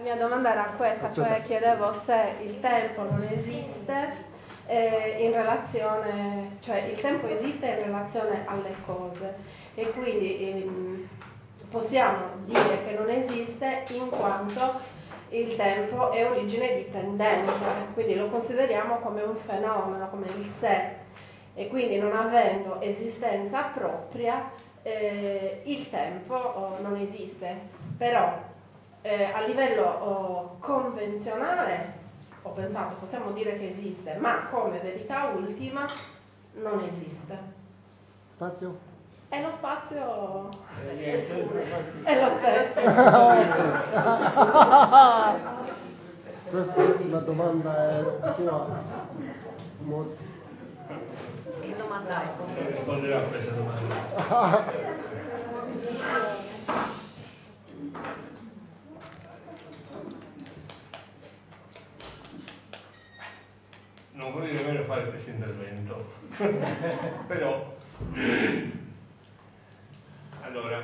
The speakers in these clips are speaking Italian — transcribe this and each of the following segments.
mia domanda era questa, cioè chiedevo se il tempo non esiste in relazione, cioè il tempo esiste in relazione alle cose e quindi possiamo dire che non esiste in quanto il tempo è origine dipendente, quindi lo consideriamo come un fenomeno, come il sé, e quindi non avendo esistenza propria il tempo non esiste, però a livello convenzionale ho pensato possiamo dire che esiste, ma come verità ultima non esiste. Spazio? E lo spazio è lo stesso. La domanda è sua. Che domanda è? Non risponderà a questa domanda. Non vorrei nemmeno fare questo intervento, però allora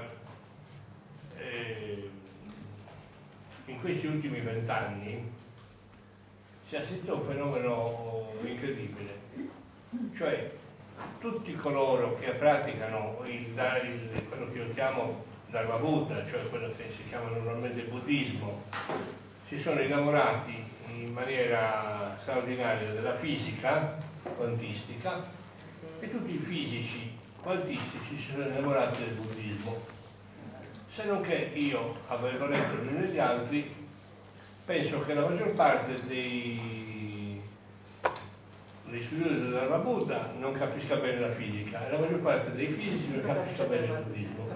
in questi ultimi 20 anni si assiste a un fenomeno incredibile, cioè tutti coloro che praticano quello che io chiamo Dharma Buddha, cioè quello che si chiama normalmente il buddismo, si sono innamorati in maniera straordinaria della fisica quantistica e tutti i fisici quantistici si sono innamorati del buddismo. Se non che io, avevo letto gli uni e gli altri, penso che la maggior parte dei studiosi del Dharma Buddha non capisca bene la fisica e la maggior parte dei fisici non capisca bene il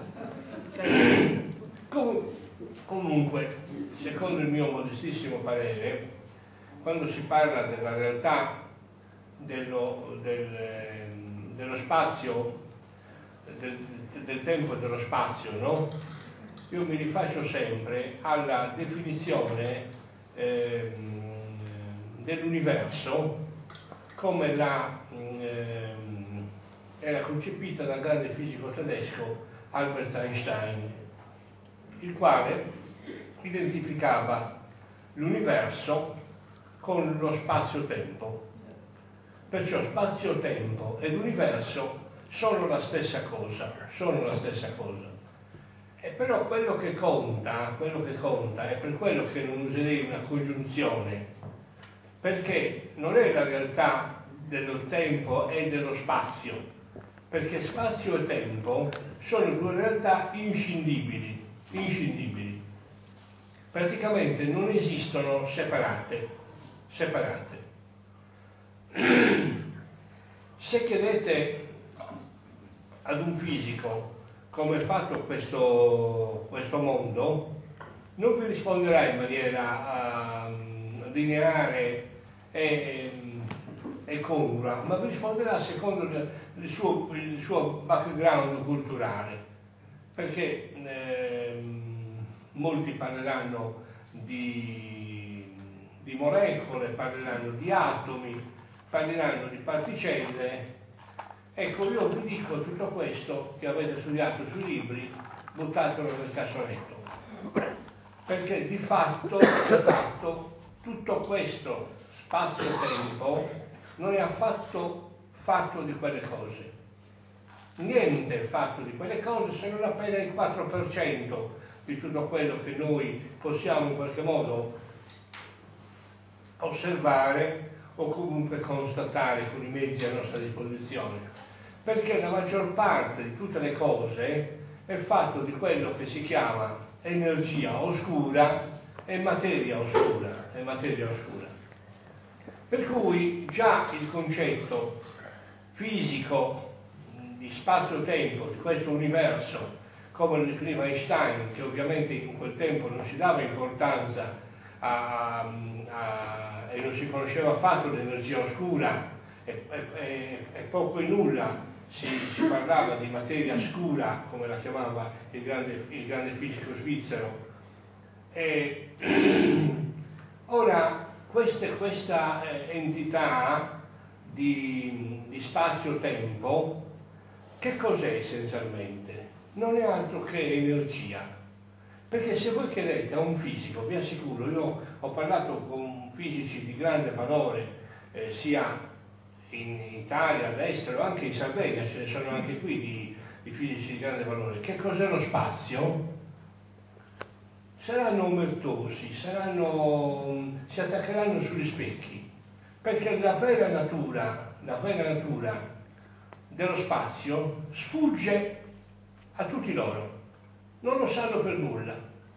buddismo. Comunque, secondo il mio modestissimo parere, quando si parla della realtà dello spazio, del tempo e dello spazio, no? Io mi rifaccio sempre alla definizione dell'universo come era concepita dal grande fisico tedesco Albert Einstein, il quale identificava l'universo con lo spazio-tempo. Perciò spazio-tempo ed universo sono la stessa cosa, E però quello che conta è per quello che non userei una congiunzione, perché non è la realtà dello tempo e dello spazio, perché spazio e tempo sono due realtà inscindibili. Praticamente non esistono separate. Se chiedete ad un fisico come è fatto questo mondo, non vi risponderà in maniera lineare e congrua, ma vi risponderà secondo il suo background culturale, perché molti parleranno di molecole, parleranno di atomi, parleranno di particelle. Ecco, io vi dico tutto questo che avete studiato sui libri, buttatelo nel cassonetto, perché di fatto tutto questo spazio-tempo non è affatto fatto di quelle cose. Niente è fatto di quelle cose se non appena il 4% di tutto quello che noi possiamo in qualche modo osservare o comunque constatare con i mezzi a nostra disposizione, perché la maggior parte di tutte le cose è fatto di quello che si chiama energia oscura e materia oscura. Per cui già il concetto fisico di spazio-tempo di questo universo, come lo definiva Einstein, che ovviamente in quel tempo non si dava importanza e non si conosceva affatto l'energia oscura e poco e nulla si parlava di materia scura, come la chiamava il grande fisico svizzero. Ora questa entità di spazio-tempo che cos'è essenzialmente? Non è altro che energia. Perché se voi chiedete a un fisico, vi assicuro, io ho parlato con fisici di grande valore, sia in Italia, all'estero, anche in Sardegna, ce ne sono anche qui di fisici di grande valore. Che cos'è lo spazio? Saranno omertosi, si attaccheranno sugli specchi, perché la vera natura dello spazio sfugge a tutti loro, non lo sanno per nulla.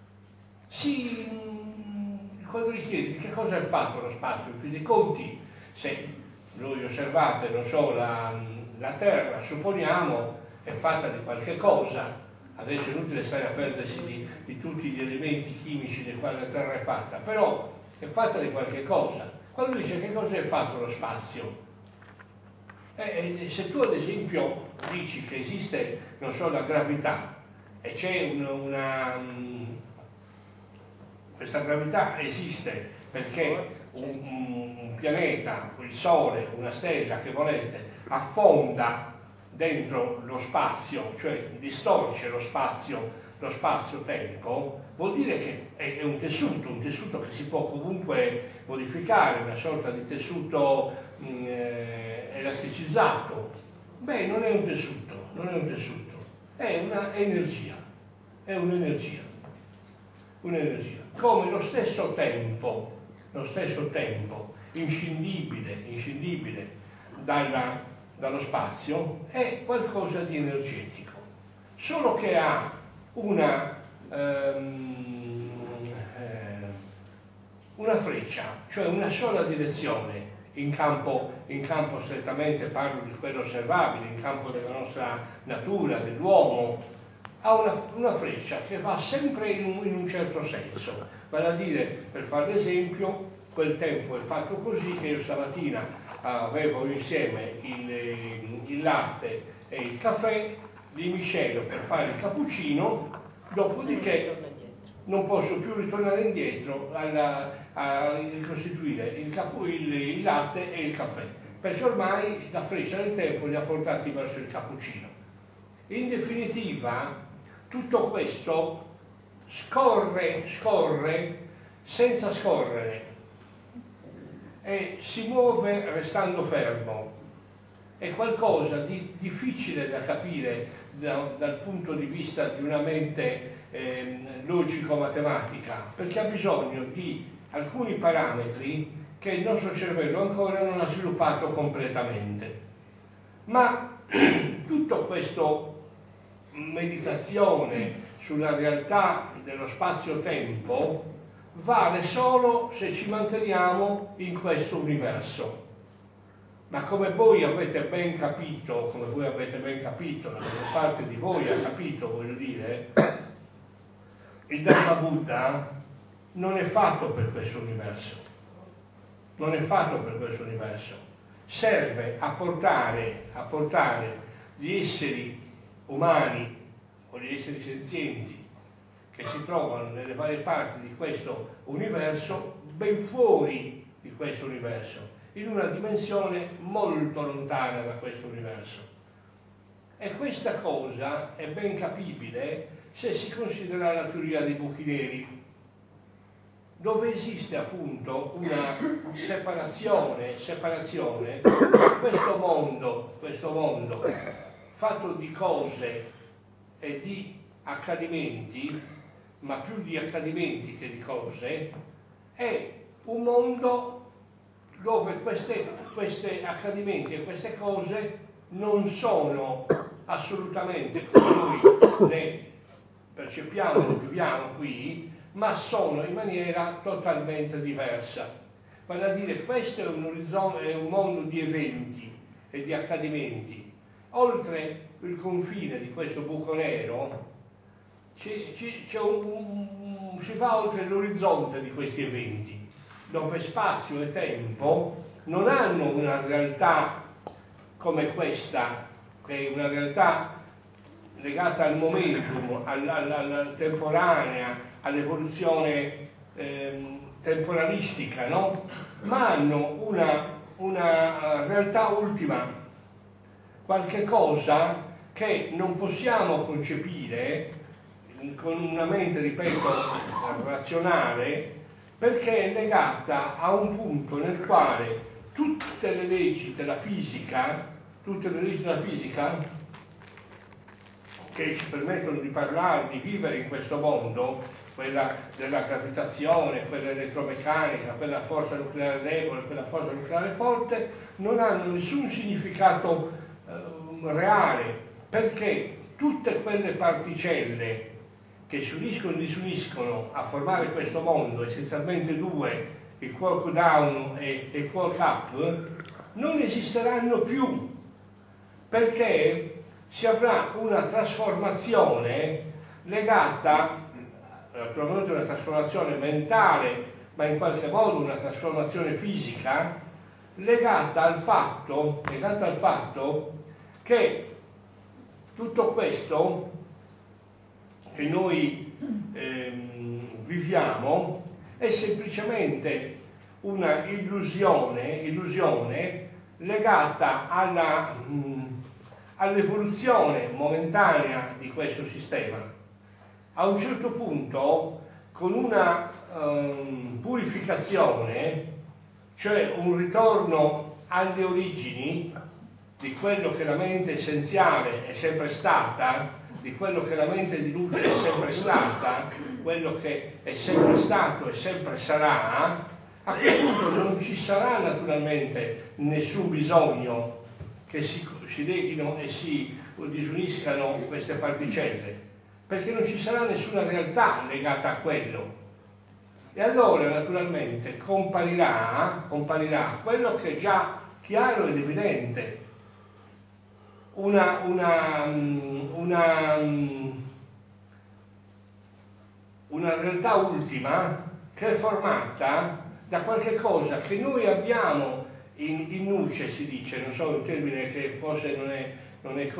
Quando gli chiedi che cosa è fatto lo spazio, i conti, se voi osservate, non so, la Terra, supponiamo, è fatta di qualche cosa. Adesso è inutile stare a perdersi di tutti gli elementi chimici dei quali la Terra è fatta, però è fatta di qualche cosa. Quando dice che cosa è fatto lo spazio, se tu ad esempio dici che esiste, non so, la gravità, e c'è questa gravità esiste perché un pianeta, il Sole, una stella che volete, affonda dentro lo spazio, cioè distorce lo spazio-tempo, vuol dire che è un tessuto che si può comunque modificare, una sorta di tessuto elasticizzato. Beh, non è un tessuto, è un'energia, come lo stesso tempo inscindibile dallo spazio, è qualcosa di energetico, solo che ha una freccia, cioè una sola direzione in campo strettamente, parlo di quello osservabile, in campo della nostra natura, dell'uomo, ha una freccia che va sempre in un certo senso, vale a dire, per fare l'esempio, quel tempo è fatto così che io stamattina avevo insieme il latte e il caffè, li miscelo per fare il cappuccino, dopodiché non posso più ritornare indietro a ricostituire il latte e il caffè, perché ormai la freccia del tempo li ha portati verso il cappuccino. In definitiva, tutto questo scorre senza scorrere e si muove restando fermo. È qualcosa di difficile da capire dal punto di vista di una mente logico-matematica, perché ha bisogno di alcuni parametri che il nostro cervello ancora non ha sviluppato completamente. Ma tutto questo meditazione sulla realtà dello spazio-tempo vale solo se ci manteniamo in questo universo. Ma come voi avete ben capito, la maggior parte di voi ha capito, voglio dire, il Dharma Buddha non è fatto per questo universo. Serve a portare gli esseri umani o gli esseri senzienti che si trovano nelle varie parti di questo universo ben fuori di questo universo, in una dimensione molto lontana da questo universo. E questa cosa è ben capibile se si considera la teoria dei buchi neri, dove esiste appunto una separazione questo mondo fatto di cose e di accadimenti, ma più di accadimenti che di cose, è un mondo dove questi accadimenti e queste cose non sono assolutamente come noi le percepiamo, le viviamo qui, ma sono in maniera totalmente diversa. Vale a dire, questo è un mondo di eventi e di accadimenti. Oltre il confine di questo buco nero si va oltre l'orizzonte di questi eventi, dove spazio e tempo non hanno una realtà come questa, che è una realtà legata al momentum, alla temporanea, all'evoluzione temporalistica, no? Ma hanno una realtà ultima, qualche cosa che non possiamo concepire, con una mente, ripeto, razionale, perché è legata a un punto nel quale tutte le leggi della fisica che ci permettono di parlare, di vivere in questo mondo, quella della gravitazione, quella elettromeccanica, quella forza nucleare debole, quella forza nucleare forte, non hanno nessun significato reale, perché tutte quelle particelle che si uniscono e disuniscono a formare questo mondo, essenzialmente due, il quark down e il quark up, non esisteranno più, perché si avrà una trasformazione legata, naturalmente una trasformazione mentale, ma in qualche modo una trasformazione fisica, legata al fatto che tutto questo che noi viviamo è semplicemente una illusione legata all'evoluzione momentanea di questo sistema. A un certo punto, con una purificazione, cioè un ritorno alle origini di quello che la mente essenziale è sempre stata, di quello che la mente di luce è sempre stata, quello che è sempre stato e sempre sarà, a quel punto non ci sarà naturalmente nessun bisogno che si leghino e si disuniscano queste particelle, perché non ci sarà nessuna realtà legata a quello. E allora naturalmente comparirà quello che è già chiaro ed evidente, una realtà ultima che è formata da qualche cosa che noi abbiamo in nuce, si dice, non so, un termine che forse non è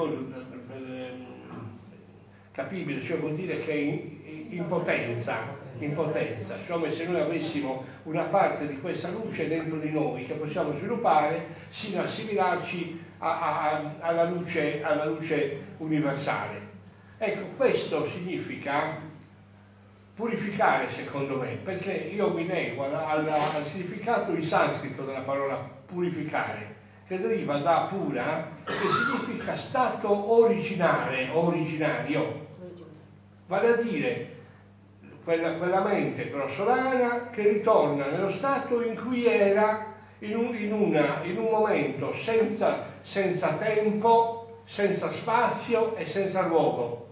capibile, cioè vuol dire che è in potenza, come se noi avessimo una parte di questa luce dentro di noi che possiamo sviluppare sino a assimilarci alla luce universale. Ecco, questo significa purificare, secondo me, perché io mi nego al significato in sanscrito della parola purificare, che deriva da pura, che significa stato originario, vale a dire quella mente grossolana che ritorna nello stato in cui era in un momento senza tempo, senza spazio e senza luogo.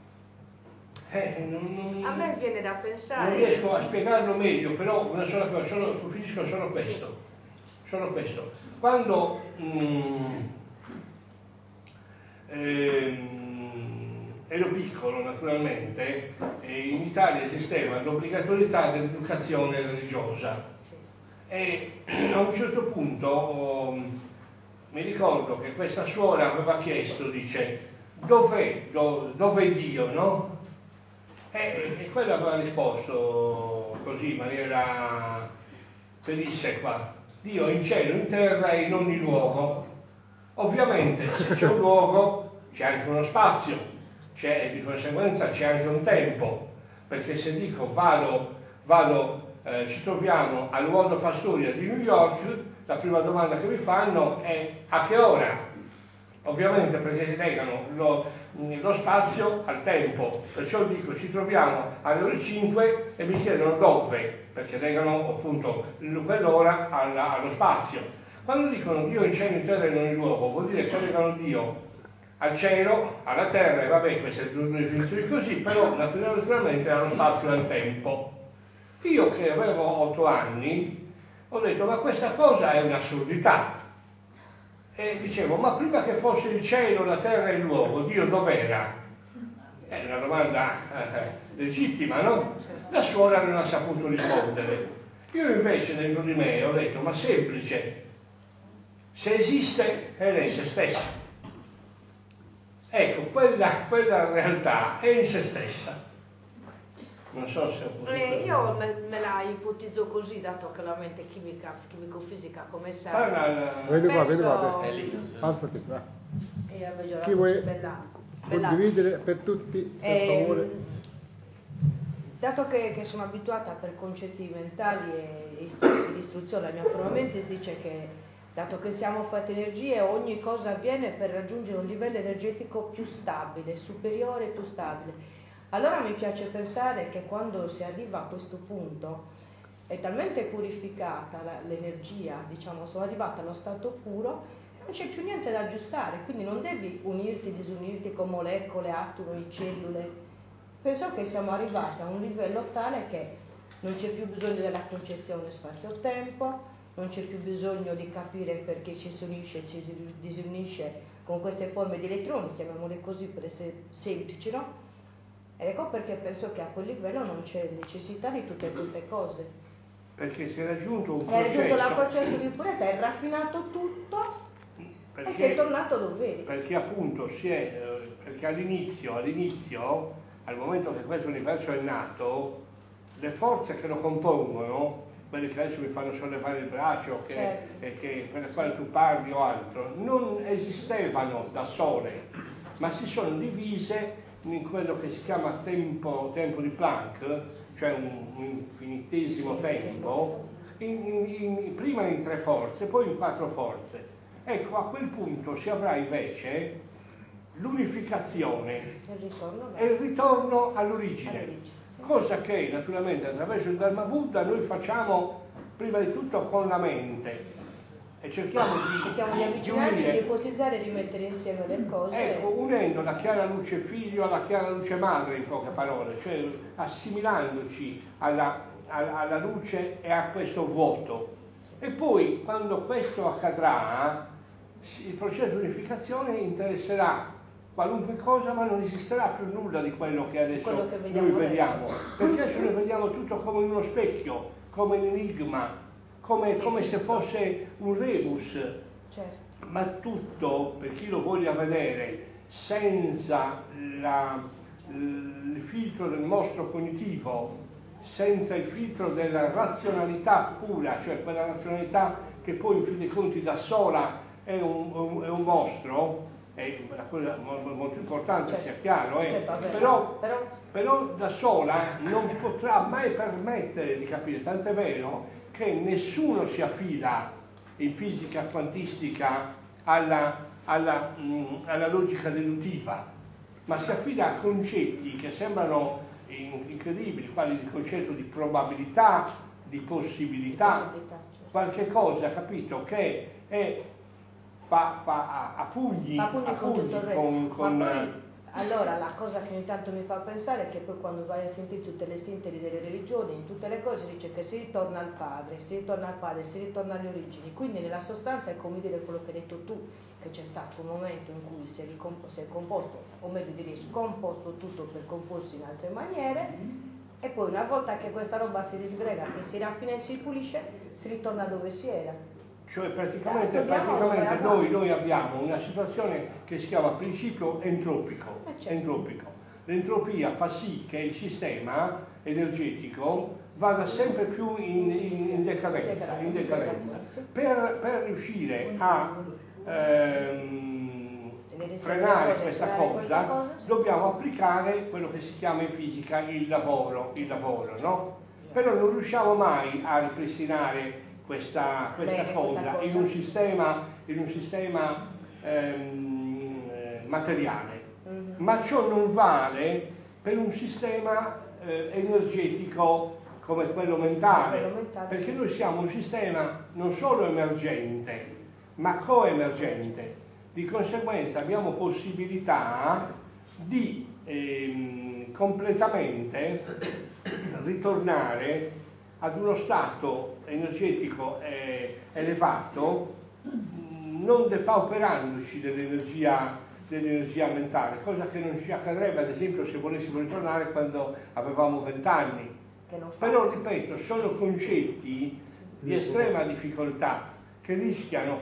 A me viene da pensare... Non riesco a spiegarlo meglio, però una sola cosa, finisco solo questo. Quando ero piccolo, naturalmente, in Italia esisteva l'obbligatorietà dell'educazione religiosa e a un certo punto mi ricordo che questa suora aveva chiesto, dice, dov'è Dio, no? E quello aveva risposto così in maniera pedissequa: Dio in cielo, in terra e in ogni luogo. Ovviamente se c'è un luogo c'è anche uno spazio, e di conseguenza c'è anche un tempo, perché se dico ci troviamo al World of Astoria di New York, la prima domanda che mi fanno è a che ora? Ovviamente perché legano lo spazio al tempo, perciò dico ci troviamo alle ore 5 e mi chiedono dove, perché legano appunto quell'ora allo spazio. Quando dicono Dio in cielo, in terra e in ogni luogo, vuol dire che legano Dio al cielo, alla terra, e vabbè, queste due definizioni così, però naturalmente allo spazio e al tempo. Io che avevo 8 anni ho detto ma questa cosa è un'assurdità. E dicevo, ma prima che fosse il cielo, la terra e il luogo, Dio dov'era? È una domanda legittima, no? La suora non ha saputo rispondere. Io invece dentro di me ho detto, ma semplice, se esiste è lei se stessa. Ecco, quella realtà è in se stessa. Non so se ho potuto... io me la ipotizzo così, dato che la mente chimico-fisica, come sai. Vedi qua. Alzati qua. E Chi vuoi bella. condividere per tutti, per favore? dato che sono abituata per concetti mentali e di istruzione, la mia formamente dice che dato che siamo fatti energie, ogni cosa avviene per raggiungere un livello energetico più stabile, superiore e più stabile. Allora mi piace pensare che quando si arriva a questo punto è talmente purificata l'energia, diciamo, sono arrivata allo stato puro, non c'è più niente da aggiustare, quindi non devi unirti, disunirti con molecole, atomi, cellule. Penso che siamo arrivati a un livello tale che non c'è più bisogno della concezione spazio-tempo, non c'è più bisogno di capire perché ci si unisce e ci si disunisce con queste forme di elettroni, chiamiamole così per essere semplici, no? Ed ecco perché penso che a quel livello non c'è necessità di tutte queste cose. Perché si è raggiunto un È raggiunto il processo... processo di purezza, è raffinato tutto e si è tornato dove eri. Perché appunto perché all'inizio, al momento che questo universo è nato, le forze che lo compongono, quelle che adesso mi fanno sollevare il braccio, Certo. per le quali tu parli o altro, non esistevano da sole, ma si sono divise in quello che si chiama tempo di Planck, cioè un infinitesimo tempo, prima in 3 forze, poi in 4 forze. Ecco, a quel punto si avrà invece l'unificazione e il ritorno all'origine, cosa che naturalmente attraverso il Dharma Buddha noi facciamo prima di tutto con la mente e cerchiamo di avvicinarci, di ipotizzare e di mettere insieme le cose. Ecco, unendo la chiara luce figlio alla chiara luce madre, in poche parole, cioè assimilandoci alla luce e a questo vuoto. E poi, quando questo accadrà, il processo di unificazione interesserà qualunque cosa, ma non esisterà più nulla di quello che adesso noi vediamo, perché adesso noi vediamo tutto come in uno specchio, come un enigma, come se fosse un rebus. Certo. Ma tutto, per chi lo voglia vedere, senza il filtro del mostro cognitivo, senza il filtro della razionalità pura, cioè quella razionalità che poi in fin dei conti da sola è un mostro, è una cosa molto importante, certo, sia chiaro, certo, però da sola non potrà mai permettere di capire, tant'è vero che nessuno si affida in fisica quantistica alla logica deduttiva, ma si affida a concetti che sembrano incredibili, quali il concetto di probabilità, di possibilità, certo, qualche cosa, capito, che fa a pugni con tutto il resto. Allora la cosa che ogni tanto mi fa pensare è che poi quando vai a sentire tutte le sintesi delle religioni, in tutte le cose dice che si ritorna al padre, si ritorna alle origini, quindi nella sostanza è come dire quello che hai detto tu, che c'è stato un momento in cui si è composto, o meglio dire scomposto tutto per comporsi in altre maniere, e poi una volta che questa roba si disgrega, che si raffina e si pulisce, si ritorna dove si era. Cioè praticamente noi abbiamo una situazione che si chiama principio entropico. L'entropia fa sì che il sistema energetico vada sempre più in decadenza. Per riuscire a frenare questa cosa dobbiamo applicare quello che si chiama in fisica il lavoro, no? Però non riusciamo mai a ripristinare questa cosa in un sistema materiale, ma ciò non vale per un sistema energetico come quello mentale, perché noi siamo un sistema non solo emergente, ma coemergente. Di conseguenza abbiamo possibilità di completamente ritornare ad uno stato energetico elevato, non depauperandoci dell'energia mentale, cosa che non ci accadrebbe ad esempio se volessimo ritornare quando avevamo 20 anni. Però ripeto, sono concetti di estrema difficoltà che rischiano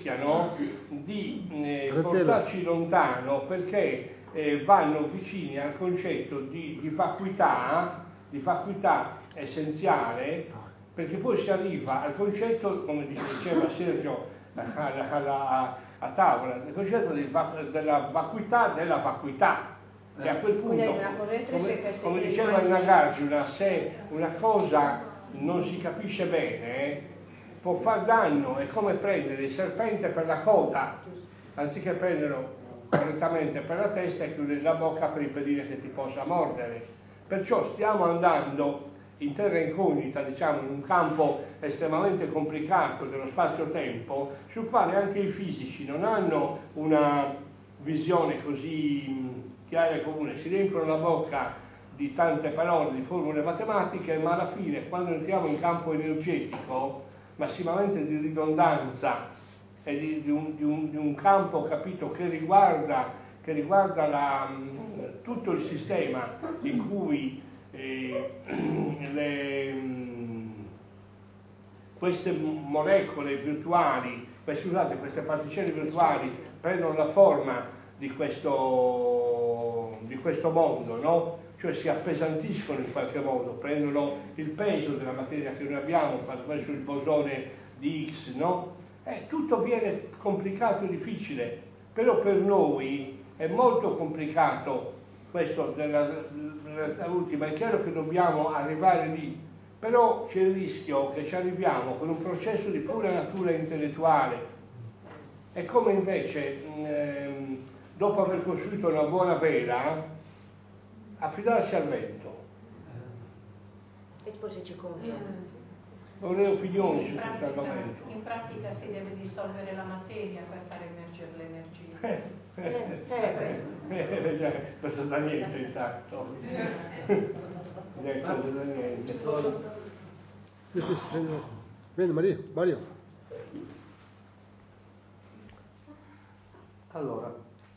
di portarci lontano, perché vanno vicini al concetto di vacuità essenziale, perché poi si arriva al concetto, come diceva Sergio a tavola, il concetto della vacuità della vacuità, E a quel punto, una cosa come diceva il Nagarjuna, se una cosa non si capisce bene, può far danno. È come prendere il serpente per la coda, anziché prenderlo correttamente per la testa e chiudere la bocca per impedire che ti possa mordere. Perciò stiamo andando in terra incognita, diciamo, in un campo estremamente complicato dello spazio-tempo, sul quale anche i fisici non hanno una visione così chiara e comune, si riempiono la bocca di tante parole, di formule matematiche, ma alla fine, quando entriamo in campo energetico, massimamente di ridondanza e di un campo, capito, che riguarda tutto il sistema in cui queste molecole virtuali, queste particelle virtuali prendono la forma di questo mondo, no? Cioè si appesantiscono in qualche modo, prendono il peso della materia che noi abbiamo attraverso il bosone di Higgs, no? Tutto viene complicato e difficile, però per noi è molto complicato questo della realtà ultima. È chiaro che dobbiamo arrivare lì, però c'è il rischio che ci arriviamo con un processo di pura natura intellettuale. È come invece, dopo aver costruito una buona vela, affidarsi al vento. E poi se ci conviene. Ho le opinioni su questo argomento. In pratica si deve dissolvere la materia per far emergere l'energia. Questo da niente intanto. Questo da niente. Sì, vieni Mario. Allora,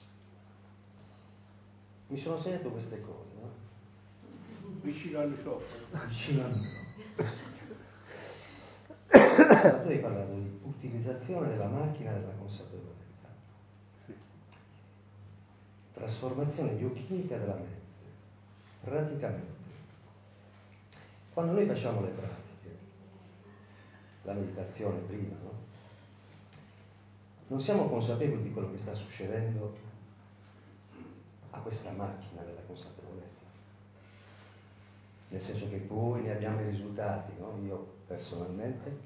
mi sono segnato queste cose, no? Vicino al microfono. Vicino al microfono. Tu hai parlato di utilizzazione della macchina della consapevolezza, trasformazione biochimica della mente. Praticamente, quando noi facciamo le pratiche, la meditazione prima, no? Non siamo consapevoli di quello che sta succedendo a questa macchina della consapevolezza, nel senso che poi ne abbiamo i risultati, no? Io personalmente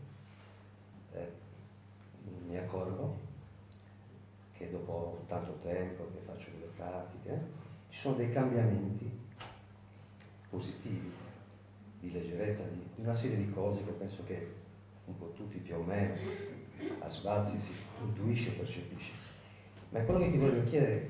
mi accorgo che dopo tanto tempo che faccio delle pratiche ci sono dei cambiamenti positivi, di leggerezza, di una serie di cose che penso che un po' tutti più o meno a sbalzi si intuisce e percepisce. Ma quello che ti voglio chiedere,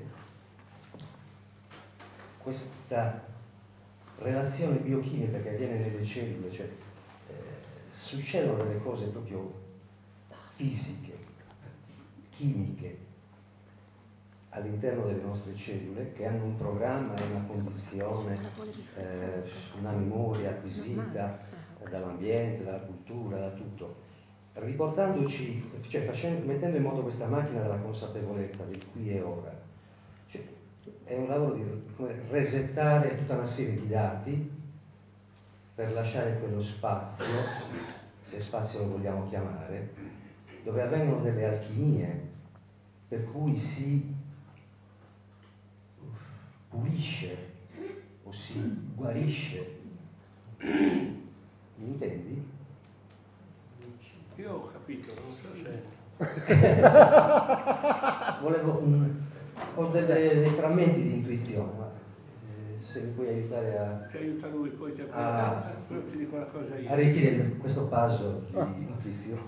questa relazione biochimica che avviene nelle cellule, cioè succedono delle cose proprio fisiche, chimiche all'interno delle nostre cellule che hanno un programma, una condizione, una memoria acquisita dall'ambiente, dalla cultura, da tutto. Riportandoci, cioè mettendo in moto questa macchina della consapevolezza del qui e ora, cioè, è un lavoro di resettare tutta una serie di dati per lasciare quello spazio, se spazio lo vogliamo chiamare, dove avvengono delle alchimie, per cui si pulisce o si guarisce. Mi intendi? Io ho capito, non so se... Ho dei frammenti di intuizione, ma se mi puoi aiutare a... Ti aiuta lui, poi ti dico una cosa io. A arricchire questo puzzle di intuizione.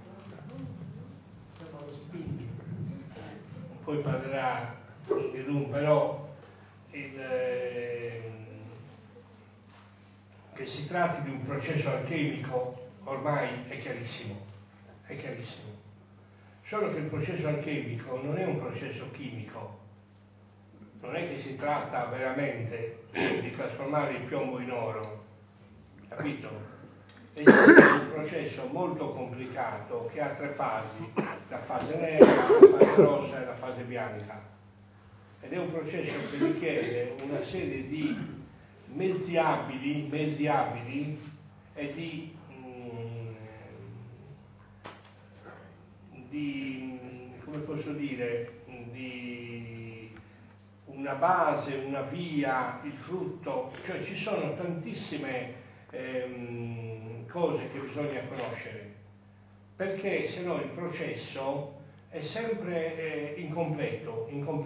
Siamo allo spinto. Poi parlerà di Rum, però che si tratti di un processo alchemico ormai è chiarissimo, solo che il processo alchemico non è un processo chimico, non è che si tratta veramente di trasformare il piombo in oro, capito? Esiste un processo molto complicato che ha 3 fasi, la fase nera, la fase rossa e la fase bianca, ed è un processo che richiede una serie di mezzi abili e di come posso dire, di una una base, una via, il frutto, cioè ci sono tantissime cose che bisogna conoscere, perché se no il processo è sempre incompleto.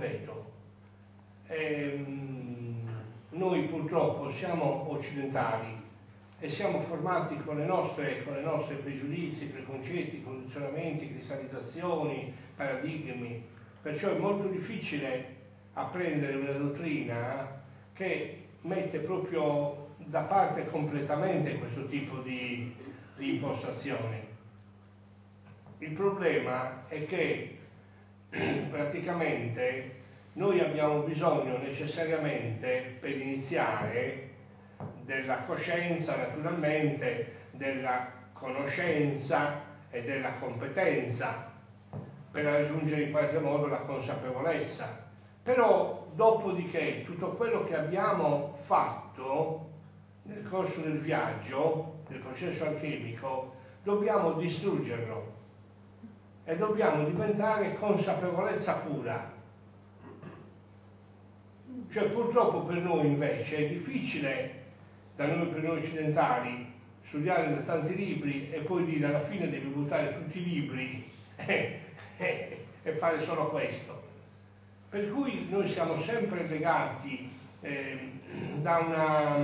Noi purtroppo siamo occidentali e siamo formati con le nostre pregiudizi, preconcetti, condizionamenti, cristallizzazioni, paradigmi, perciò è molto difficile apprendere una dottrina che mette proprio da parte completamente questo tipo di impostazione. Il problema è che praticamente noi abbiamo bisogno necessariamente, per iniziare, della coscienza, naturalmente, della conoscenza e della competenza per raggiungere in qualche modo la consapevolezza. Però dopodiché tutto quello che abbiamo fatto nel corso del viaggio, del processo alchemico, dobbiamo distruggerlo e dobbiamo diventare consapevolezza pura. Cioè purtroppo per noi invece è difficile, per noi occidentali, studiare da tanti libri e poi dire alla fine devi buttare tutti i libri e fare solo questo. Per cui noi siamo sempre legati da una,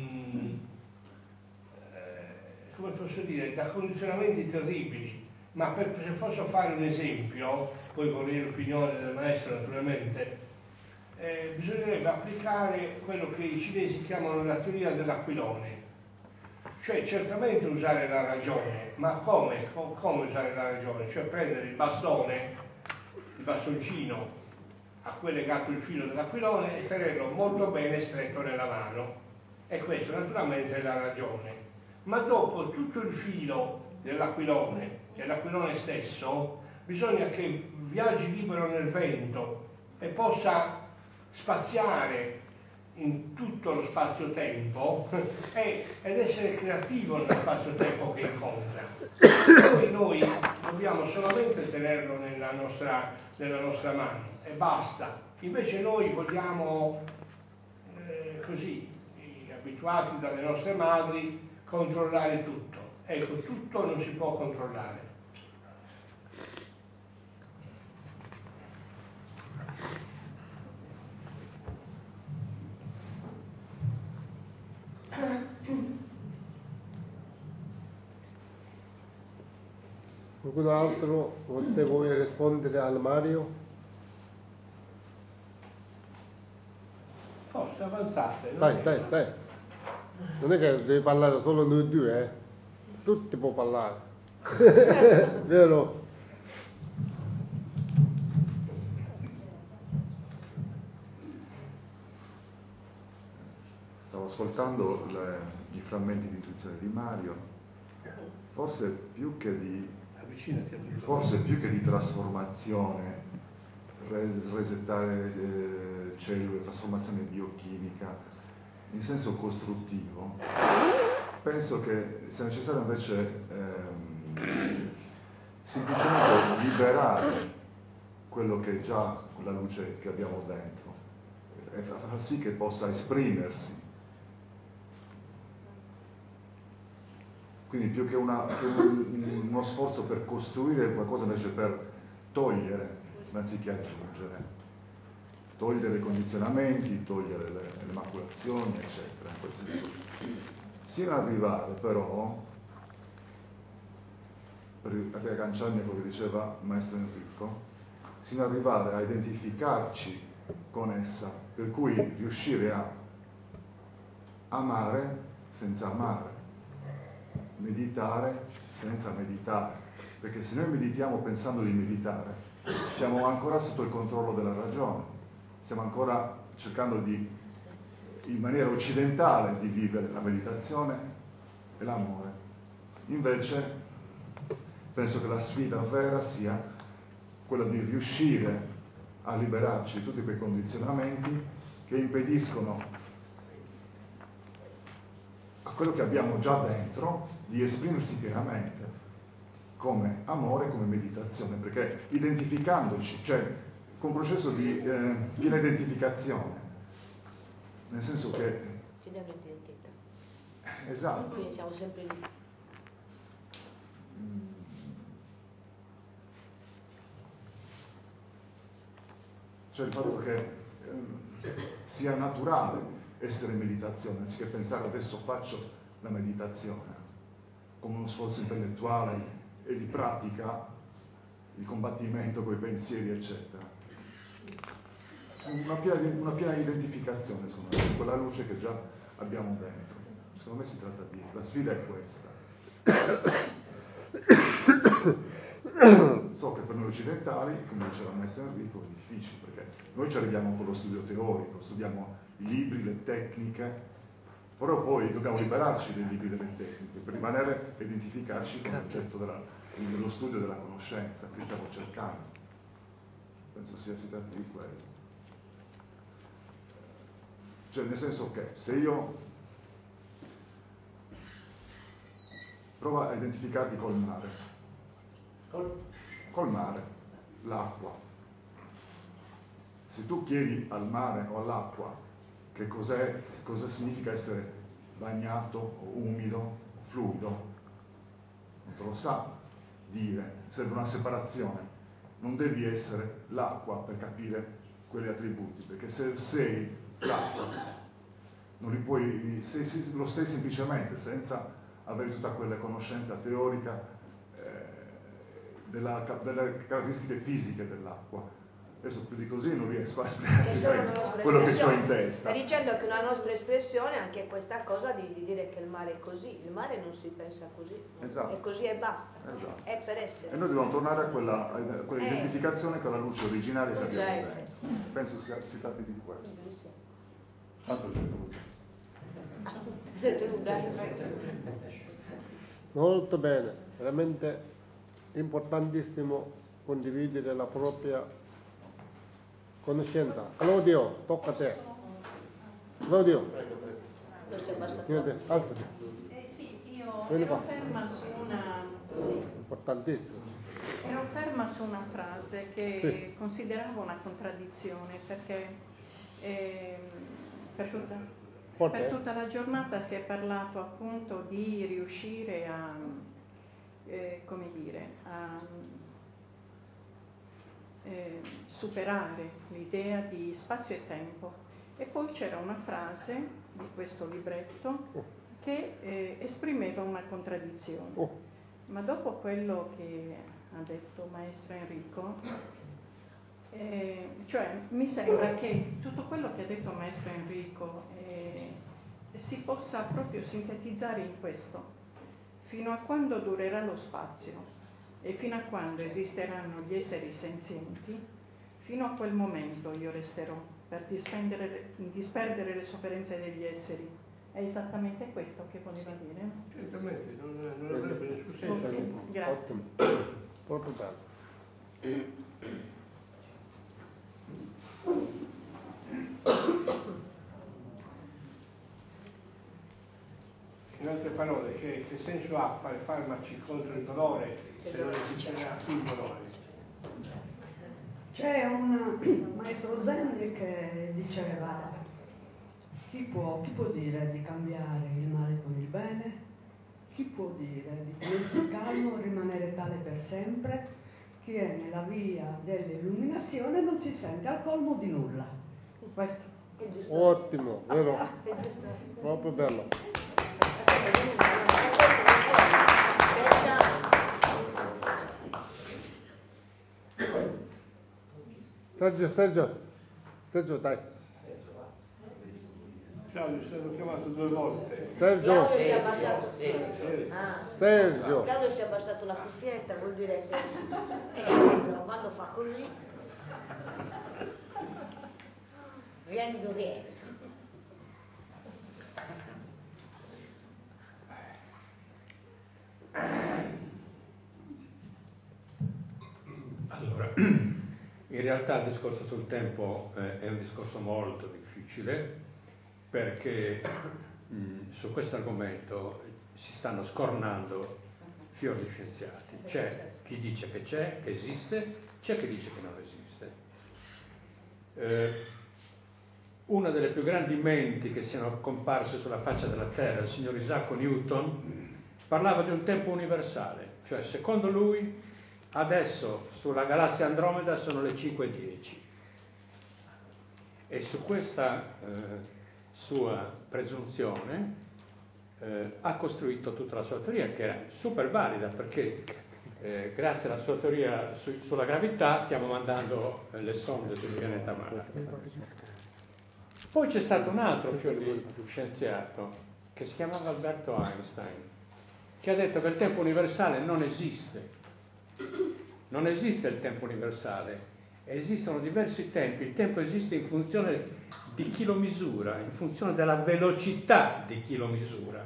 come posso dire, da condizionamenti terribili. Ma se posso fare un esempio, poi vorrei l'opinione del maestro naturalmente, bisognerebbe applicare quello che i cinesi chiamano la teoria dell'aquilone, cioè certamente usare la ragione, ma come usare la ragione? Cioè prendere il bastoncino a cui è legato il filo dell'aquilone e tenerlo molto bene stretto nella mano, e questo naturalmente è la ragione. Ma dopo tutto il filo dell'aquilone e l'aquilone stesso bisogna che viaggi libero nel vento e possa spaziare in tutto lo spazio-tempo ed essere creativo nello spazio-tempo che incontra. Poi noi dobbiamo solamente tenerlo nella nostra mano e basta. Invece noi vogliamo così, abituati dalle nostre madri, controllare tutto. Ecco, tutto non si può controllare. Qualcun altro, se vuole rispondere al Mario? Forse avanzate, no? Dai. Non è che devi parlare solo noi due, Tutti può parlare. Vero? Stavo ascoltando i frammenti di intuizione di Mario, forse più che di trasformazione, resettare cellule, trasformazione biochimica, in senso costruttivo, penso che sia necessario invece semplicemente liberare quello che è già la luce che abbiamo dentro e far sì che possa esprimersi. Quindi più che uno sforzo per costruire qualcosa, invece per togliere, anziché aggiungere. Togliere i condizionamenti, togliere le maculazioni, eccetera. In quel senso. Sino ad arrivare però, per agganciarmi a quello che diceva il maestro Enrico, sino ad arrivare a identificarci con essa, per cui riuscire a amare senza amare, meditare senza meditare, perché se noi meditiamo pensando di meditare, siamo ancora sotto il controllo della ragione, stiamo ancora cercando in maniera occidentale di vivere la meditazione e l'amore. Invece penso che la sfida vera sia quella di riuscire a liberarci di tutti quei condizionamenti che impediscono a quello che abbiamo già dentro di esprimersi pienamente come amore, come meditazione, perché identificandoci, cioè con un processo di piena identificazione, nel senso che... Ci diamo identità. Esatto. Quindi siamo sempre lì. Cioè il fatto che sia naturale essere in meditazione, anziché pensare adesso faccio la meditazione come uno sforzo intellettuale e di pratica, di combattimento con i pensieri, eccetera. Una piena identificazione, secondo me, con quella luce che già abbiamo dentro. Secondo me si tratta di... La sfida è questa. So che per noi occidentali, come diceva il maestro Enrico, è difficile, perché noi ci arriviamo con lo studio teorico, studiamo i libri, le tecniche, però poi dobbiamo liberarci dai libri e delle tecniche per rimanere e identificarci con l'oggetto dello studio della conoscenza che stiamo cercando. Penso si tratti di quello. Cioè nel senso che se io provo a identificarti col mare, l'acqua, se tu chiedi al mare o all'acqua che cosa significa essere bagnato o umido o fluido, non te lo sa dire, serve una separazione, non devi essere l'acqua per capire quegli attributi, perché se sei l'acqua non li puoi, lo sei semplicemente senza avere tutta quella conoscenza teorica delle caratteristiche fisiche dell'acqua. Adesso più di così non riesco a spiegare quello che ho in testa. Sta dicendo che una nostra espressione è anche questa cosa di dire che il mare è così. Il mare non si pensa così, Esatto. è così e basta. Esatto. È per essere. E noi dobbiamo tornare a quella identificazione con la luce originaria che abbiamo dentro. Penso si tratti di questo. Tanto c'è Molto bene, veramente importantissimo condividere la propria conoscenza. Claudio, tocca a te. Claudio, alzati. Sì, io ero ferma su una... Importantissimo. Ero ferma su una frase che consideravo una contraddizione perché per tutta la giornata si è parlato appunto di riuscire a, come dire, a superare l'idea di spazio e tempo. E poi c'era una frase di questo libretto che esprimeva una contraddizione. Ma dopo quello che ha detto maestro Enrico, cioè mi sembra che tutto quello che ha detto maestro Enrico si possa proprio sintetizzare in questo: fino a quando durerà lo spazio e fino a quando esisteranno gli esseri senzienti, fino a quel momento io resterò per disperdere le sofferenze degli esseri. È esattamente questo che voleva dire? Certamente, non avrebbe nessun senso. Grazie. Ottimo. Proprio bello. In altre parole, che senso ha fare farmaci contro il dolore se non esisterà più il dolore? C'è un maestro Zen che diceva: chi può dire di cambiare il male con il bene? Chi può dire di tenersi calmo e rimanere tale per sempre? Chi è nella via dell'illuminazione non si sente al colmo di nulla. Questo. Ottimo, vero? Proprio bello. Sergio, dai. Claudio, è stato chiamato 2 volte. Sergio si è abbassato. Sergio. Claudio si è abbassato la cuffietta, vuol dire che quando fa così vieni dove vieni. Allora, in realtà il discorso sul tempo è un discorso molto difficile, perché su questo argomento si stanno scornando fior di scienziati. C'è chi dice che c'è, che esiste, c'è chi dice che non esiste. una delle più grandi menti che siano comparse sulla faccia della Terra, il signor Isacco Newton, parlava di un tempo universale, cioè secondo lui adesso sulla galassia Andromeda sono le 5:10 e su questa sua presunzione ha costruito tutta la sua teoria, che era super valida perché grazie alla sua teoria sulla gravità stiamo mandando le sonde sul pianeta Marte. Poi c'è stato un altro scienziato che si chiamava Alberto Einstein, che ha detto che il tempo universale non esiste. Non esiste il tempo universale, esistono diversi tempi. Il tempo esiste in funzione di chi lo misura, in funzione della velocità di chi lo misura.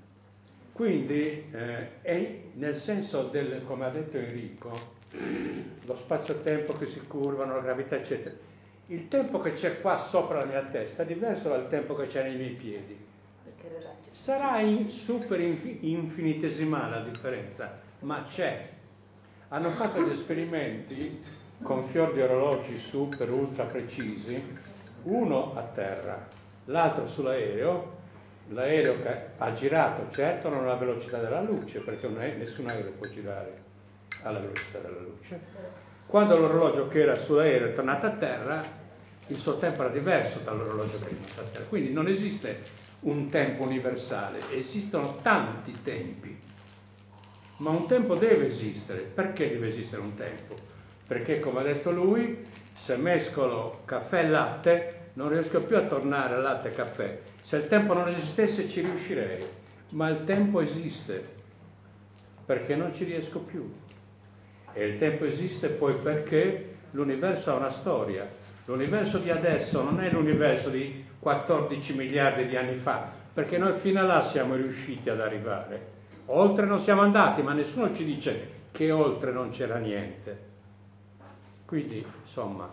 Quindi è nel senso del, come ha detto Enrico, lo spazio-tempo che si curvano, la gravità, eccetera. Il tempo che c'è qua sopra la mia testa è diverso dal tempo che c'è nei miei piedi. Sarà super infinitesimale la differenza, ma c'è. Hanno fatto gli esperimenti con fior di orologi super ultra precisi, uno a terra, l'altro sull'aereo. L'aereo che ha girato, certo, non alla velocità della luce, perché nessun aereo può girare alla velocità della luce. Quando l'orologio che era sull'aereo è tornato a terra, il suo tempo era diverso dall'orologio che è rimasto a terra. Quindi non esiste un tempo universale, esistono tanti tempi. Ma un tempo deve esistere. Perché deve esistere un tempo? Perché, come ha detto lui, se mescolo caffè e latte, non riesco più a tornare al latte e caffè. Se il tempo non esistesse ci riuscirei, ma il tempo esiste, perché non ci riesco più. E il tempo esiste poi perché l'universo ha una storia. L'universo di adesso non è l'universo di 14 miliardi di anni fa, perché noi fino a là siamo riusciti ad arrivare. Oltre non siamo andati, ma nessuno ci dice che oltre non c'era niente. Quindi, insomma,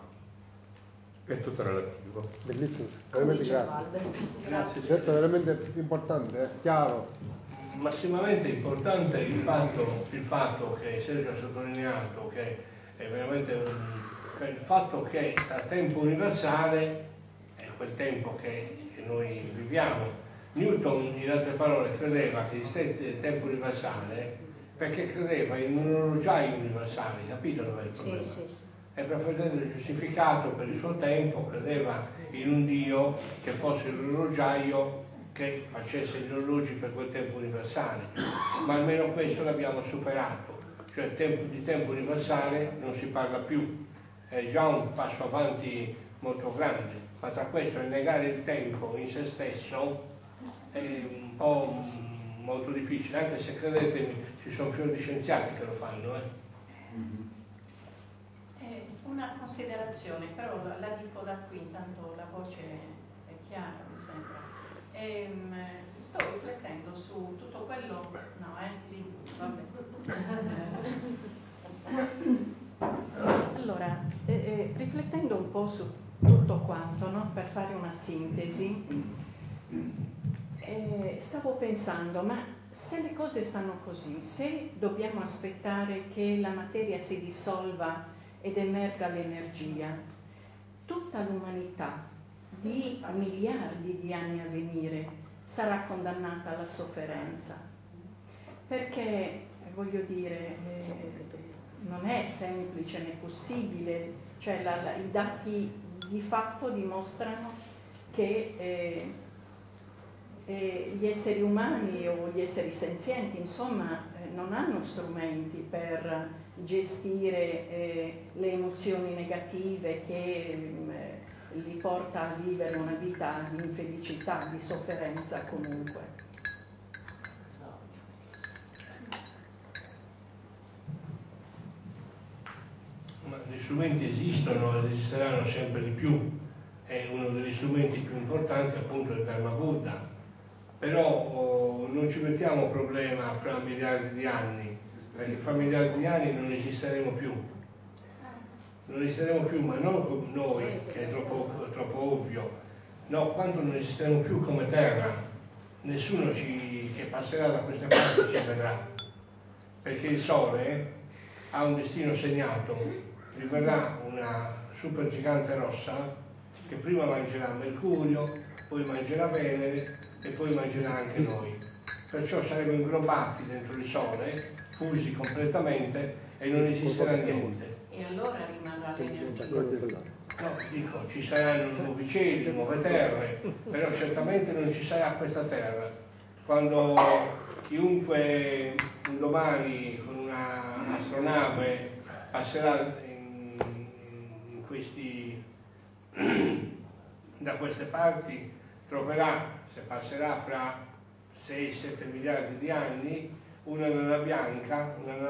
è tutto relativo. Bellissimo, veramente grazie. Questo è veramente importante, chiaro. Massimamente importante il fatto che Sergio ha sottolineato, che è veramente il fatto che il tempo universale è quel tempo che noi viviamo. Newton, in altre parole, credeva che esistesse il tempo universale perché credeva in un orologiaio universale, capito dove è il problema? Sì. E per poter giustificato per il suo tempo credeva in un Dio che fosse l'orologiaio che facesse gli orologi per quel tempo universale, ma almeno questo l'abbiamo superato, cioè di tempo universale non si parla più, è già un passo avanti molto grande, ma tra questo e negare il tempo in se stesso è un po' molto difficile, anche se credetemi ci sono fior di scienziati che lo fanno. Una considerazione, però la dico da qui, intanto la voce è chiara, mi sembra. Sto riflettendo su tutto quello. No, lì, vabbè. Allora, riflettendo un po' su tutto quanto, no? Per fare una sintesi, stavo pensando, ma se le cose stanno così, se dobbiamo aspettare che la materia si dissolva ed emerga l'energia, tutta l'umanità di miliardi di anni a venire sarà condannata alla sofferenza, perché voglio dire non è semplice né possibile, cioè i dati di fatto dimostrano che gli esseri umani o gli esseri senzienti insomma non hanno strumenti per gestire le emozioni negative che li porta a vivere una vita di infelicità, di sofferenza comunque. Ma gli strumenti esistono ed esisteranno sempre di più, è uno degli strumenti più importanti appunto il Dharma Buddha, però non ci mettiamo problema fra miliardi di anni, perché fra miliardi di anni non esisteremo più. Non esisteremo più, ma non come noi, che è troppo ovvio, no, quando non esisteremo più come terra, nessuno che passerà da queste parti ci vedrà, perché il Sole ha un destino segnato, gli verrà una supergigante rossa che prima mangerà Mercurio, poi mangerà Venere e poi mangerà anche noi. Perciò saremo inglobati dentro il Sole, fusi completamente e non esisterà niente. E allora rimarrà l'energia. No, dico, ci saranno nuovi cieli, nuove terre, però certamente non ci sarà questa terra. Quando chiunque un domani con una astronave passerà da queste parti, troverà, se passerà fra 6-7 miliardi di anni, una nana bianca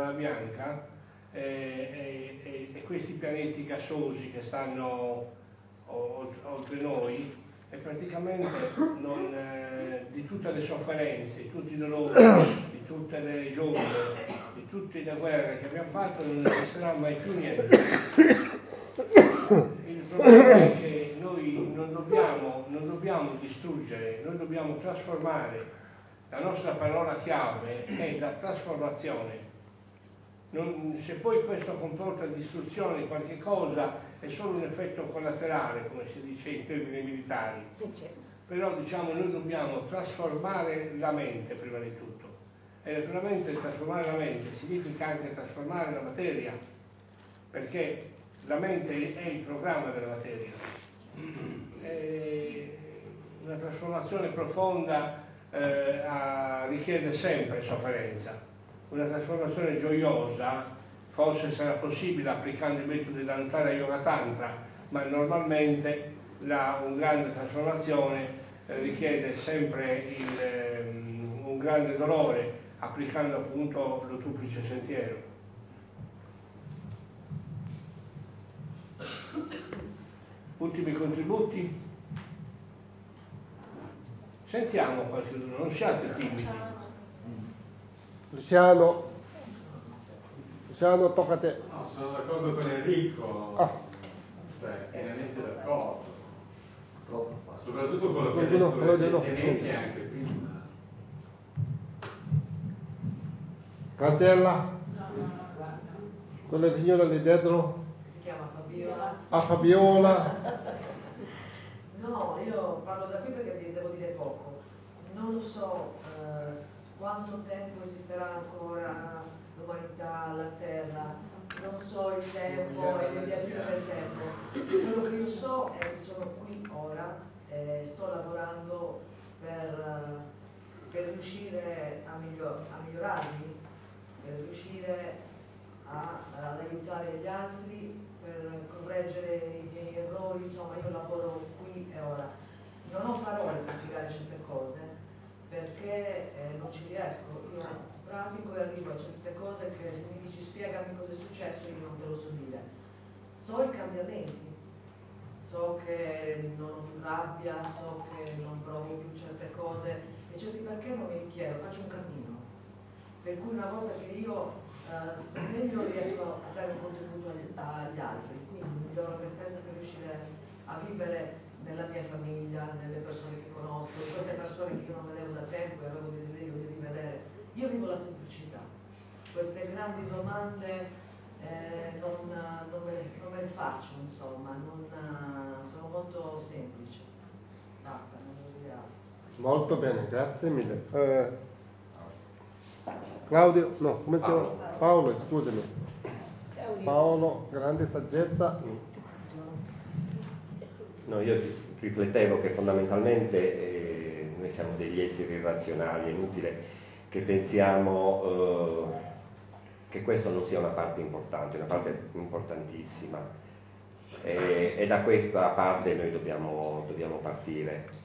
e questi pianeti gassosi che stanno oltre noi, e praticamente di tutte le sofferenze, di tutti i dolori, di tutte le gioie, di tutte le guerre che abbiamo fatto, non esisterà mai più niente. Il problema è che noi non dobbiamo distruggere, noi dobbiamo trasformare. La nostra parola chiave è la trasformazione. Se poi questo comporta distruzione di qualche cosa è solo un effetto collaterale, come si dice in termini militari. Però diciamo noi dobbiamo trasformare la mente prima di tutto. E naturalmente trasformare la mente significa anche trasformare la materia, perché la mente è il programma della materia. Una trasformazione profonda richiede sempre sofferenza. Una trasformazione gioiosa forse sarà possibile applicando i metodi della Nuttara Yoga Tantra, ma normalmente una grande trasformazione richiede sempre un grande dolore, applicando appunto lo duplice sentiero. Ultimi contributi? Sentiamo qualcuno, non siate timidi. Luciano, tocca a te. No, sono d'accordo con Enrico, pienamente d'accordo. Soprattutto quello che ha detto recentemente e anche prima. Graziella? Quella signora lì dietro? Si chiama Fabiola. Ah, Fabiola. No, io parlo da qui perché vi devo dire poco. Non lo so quanto tempo esisterà ancora l'umanità, la Terra, non so il tempo e le diatribe del tempo. Quello che io so è che sono qui ora e sto lavorando per riuscire a migliorarmi, per riuscire ad aiutare gli altri, per correggere i miei errori, insomma io lavoro qui e ora. Non ho parole per spiegare certe cose perché non ci riesco, io pratico e arrivo a certe cose che se mi dici spiegami cosa è successo io non te lo so dire. So i cambiamenti, so che non ho più rabbia, so che non provo più certe cose e certi perché non me li chiedo, faccio un cammino. Per cui una volta che io meglio riesco a dare un contributo agli altri, quindi miglioro me stessa per riuscire a vivere nella mia famiglia, nelle persone che conosco, queste persone che io non vedevo da tempo e avevo desiderio di rivedere. Io vivo la semplicità, queste grandi domande non me le faccio, insomma, sono molto semplice. Basta, non devo dire altro. Molto bene, grazie mille. Claudio, no, come si chiama? Paolo, scusami. Paolo, grande saggezza. No, io riflettevo che fondamentalmente noi siamo degli esseri irrazionali, è inutile che pensiamo che questo non sia una parte importante, una parte importantissima. E da questa parte noi dobbiamo partire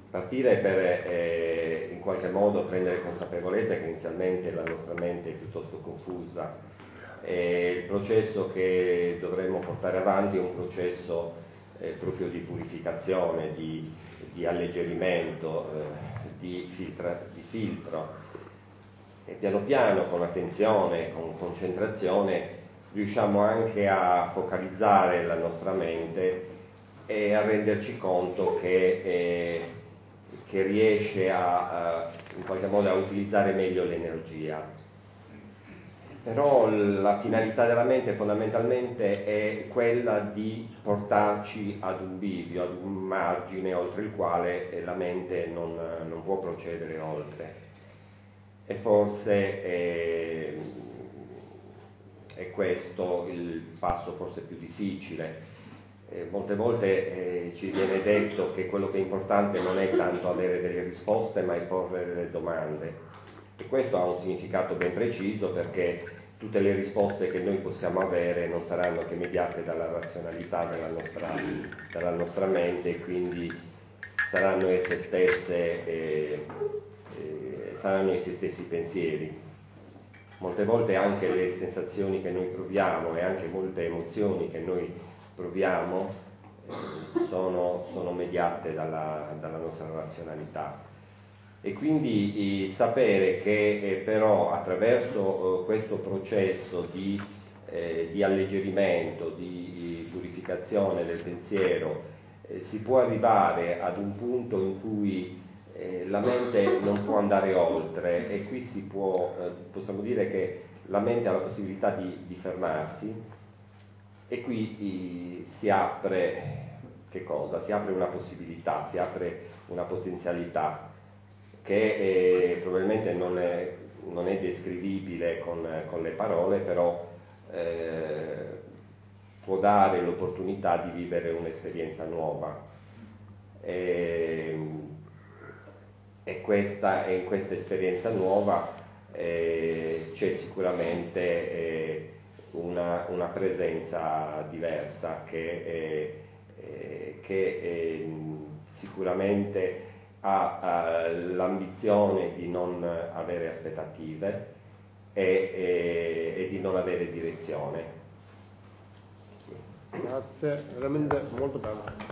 per in qualche modo prendere consapevolezza che inizialmente la nostra mente è piuttosto confusa e il processo che dovremmo portare avanti è un processo proprio di purificazione, di alleggerimento, di filtro e piano piano con attenzione, con concentrazione riusciamo anche a focalizzare la nostra mente e a renderci conto che riesce in qualche modo a utilizzare meglio l'energia. però la finalità della mente fondamentalmente è quella di portarci ad un bivio, ad un margine oltre il quale la mente non può procedere oltre. E forse è questo il passo forse più difficile. Molte volte ci viene detto che quello che è importante non è tanto avere delle risposte, ma è porre delle domande. E questo ha un significato ben preciso, perché tutte le risposte che noi possiamo avere non saranno che mediate dalla razionalità della nostra mente, e quindi saranno esse stesse, saranno essi stessi pensieri. Molte volte anche le sensazioni che noi proviamo e anche molte emozioni che noi proviamo sono mediate dalla nostra razionalità. E quindi sapere che però attraverso questo processo di alleggerimento, di purificazione del pensiero, si può arrivare ad un punto in cui la mente non può andare oltre, e qui possiamo dire che la mente ha la possibilità di fermarsi, e qui si apre che cosa? Si apre una possibilità, si apre una potenzialità che probabilmente non è descrivibile con le parole, però può dare l'opportunità di vivere un'esperienza nuova. E in questa esperienza nuova c'è sicuramente una presenza diversa che sicuramente ha l'ambizione di non avere aspettative e di non avere direzione. Grazie, veramente molto bello.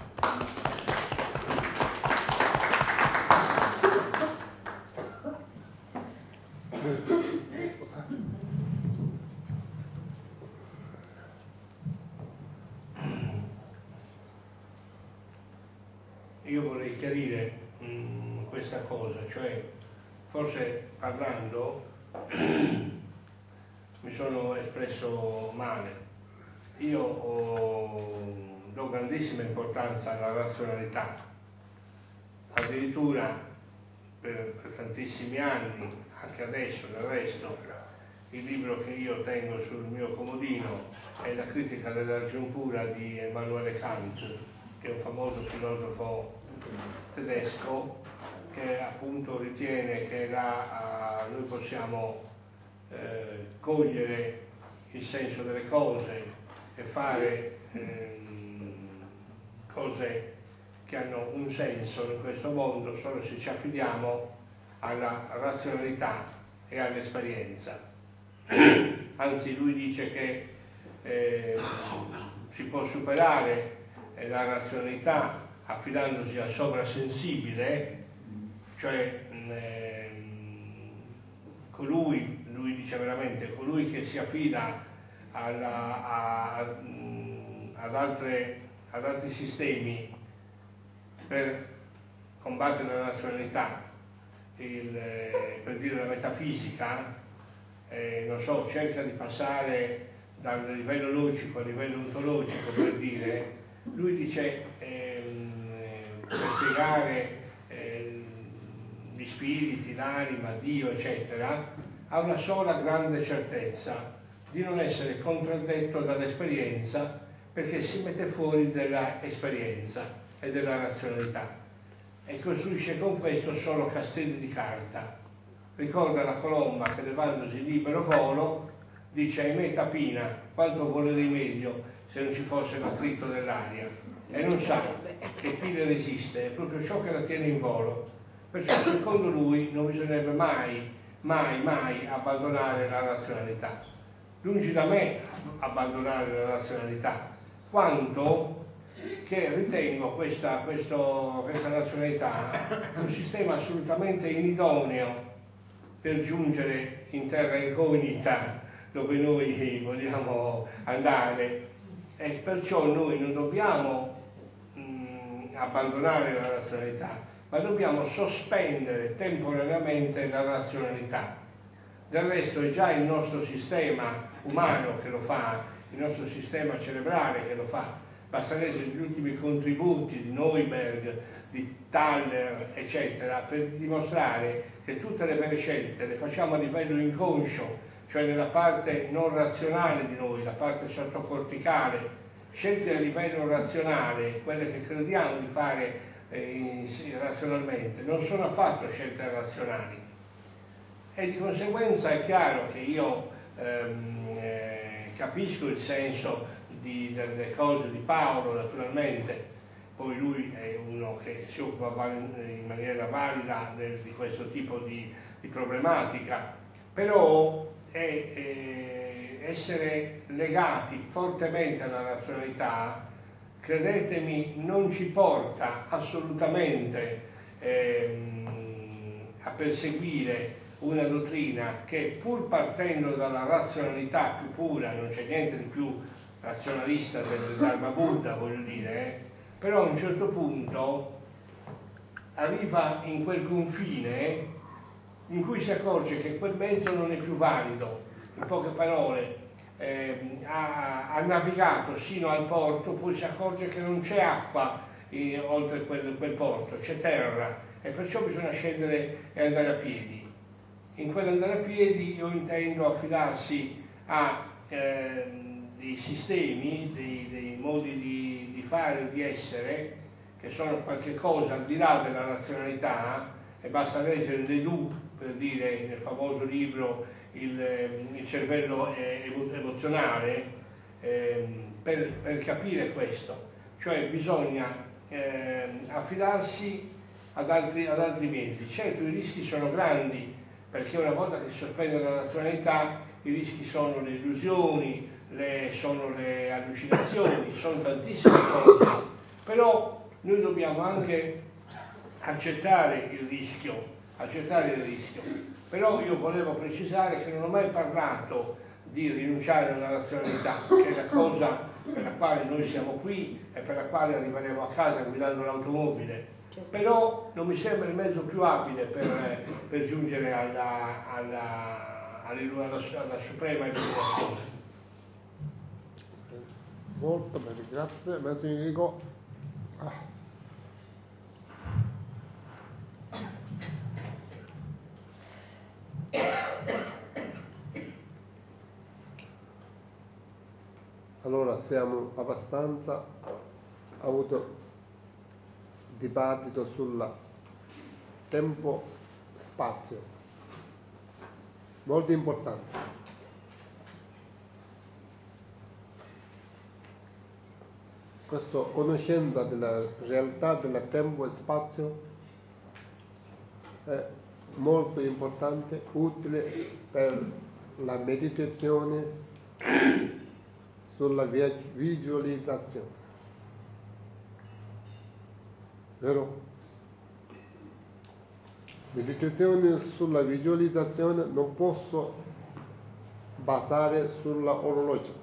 Io vorrei chiarire questa cosa, cioè forse parlando mi sono espresso male. Io do grandissima importanza alla razionalità, addirittura per tantissimi anni, anche adesso del resto, il libro che io tengo sul mio comodino è La critica della ragion pura di Emanuele Kant, che è un famoso filosofo tedesco, che appunto ritiene che noi possiamo cogliere il senso delle cose e fare cose che hanno un senso in questo mondo solo se ci affidiamo alla razionalità e all'esperienza. Anzi, lui dice che si può superare la razionalità affidandosi al sovrasensibile, cioè lui dice veramente, colui che si affida ad altri sistemi per combattere la razionalità, per dire la metafisica, non so, cerca di passare dal livello logico al livello ontologico, per dire, lui dice per spiegare gli spiriti, l'anima, Dio, eccetera, ha una sola grande certezza, di non essere contraddetto dall'esperienza, perché si mette fuori dell'esperienza e della razionalità e costruisce con questo solo castelli di carta. Ricorda la colomba che, levandosi in libero volo, dice: ahimè Tapina, quanto volerei meglio se non ci fosse l'attrito dell'aria, e non sa che chi le resiste è proprio ciò che la tiene in volo. Perciò secondo lui non bisognerebbe mai abbandonare la razionalità. Lungi da me abbandonare la razionalità, quanto che ritengo questa razionalità un sistema assolutamente inidoneo per giungere in terra incognita dove noi vogliamo andare, e perciò noi non dobbiamo abbandonare la razionalità, ma dobbiamo sospendere temporaneamente la razionalità. Del resto è già il nostro sistema umano che lo fa, il nostro sistema cerebrale che lo fa. Basta leggere gli ultimi contributi di Neuberg, di Thaler, eccetera, per dimostrare che tutte le vere scelte le facciamo a livello inconscio, cioè nella parte non razionale di noi, la parte sottocorticale. Scelte a livello razionale, quelle che crediamo di fare razionalmente, non sono affatto scelte razionali. E di conseguenza è chiaro che io capisco il senso delle cose di Paolo, naturalmente, poi lui è uno che si occupa in maniera valida di questo tipo di problematica, però essere legati fortemente alla razionalità, credetemi, non ci porta assolutamente a perseguire una dottrina che, pur partendo dalla razionalità più pura, non c'è niente di più razionalista del Dharma Buddha, voglio dire, però a un certo punto arriva in quel confine in cui si accorge che quel mezzo non è più valido. In poche parole, ha navigato sino al porto, poi si accorge che non c'è acqua oltre quel porto, c'è terra, e perciò bisogna scendere e andare a piedi. In quell'andare a piedi io intendo affidarsi a dei sistemi, dei modi di fare o di essere, che sono qualche cosa al di là della razionalità, e basta leggere Ledoux per dire nel famoso libro il cervello emozionale, per capire questo. Cioè bisogna affidarsi ad altri mezzi. Certo, i rischi sono grandi, perché una volta che si sospende la razionalità i rischi sono le illusioni, sono le allucinazioni, sono tantissime cose, però noi dobbiamo anche accettare il rischio. Però io volevo precisare che non ho mai parlato di rinunciare alla razionalità, che è la cosa per la quale noi siamo qui e per la quale arriveremo a casa guidando l'automobile. Però non mi sembra il mezzo più abile per giungere alla suprema illuminazione. Molto bene, grazie. Maestro Enrico. Allora siamo abbastanza avuto dibattito sul tempo-spazio, molto importante. Questa conoscenza della realtà del tempo e spazio è molto importante, utile per la meditazione sulla visualizzazione. Vero? Meditazione sulla visualizzazione non posso basare sull'orologio.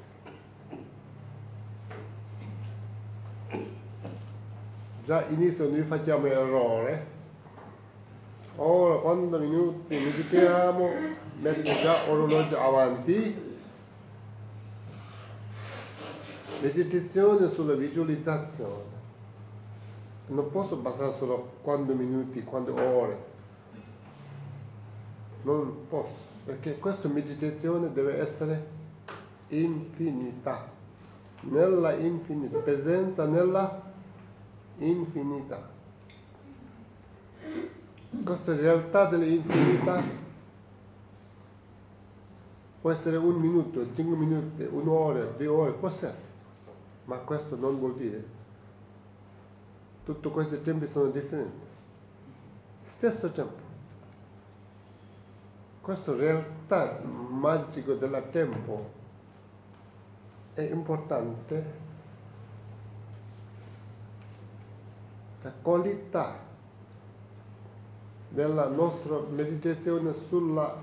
Già inizio noi facciamo errore. Ora quando minuti meditiamo, metto già orologio avanti. Meditazione sulla visualizzazione. Non posso basare solo quando minuti, quando ore. Non posso, perché questa meditazione deve essere infinita. Nella infinita, presenza nella infinità. Questa realtà dell'infinità può essere 1 minuto, 5 minuti, 1 ora, 2 ore, può essere. Ma questo non vuol dire. Tutti questi tempi sono differenti. Stesso tempo. Questa realtà magica del tempo è importante. La qualità della nostra meditazione sulla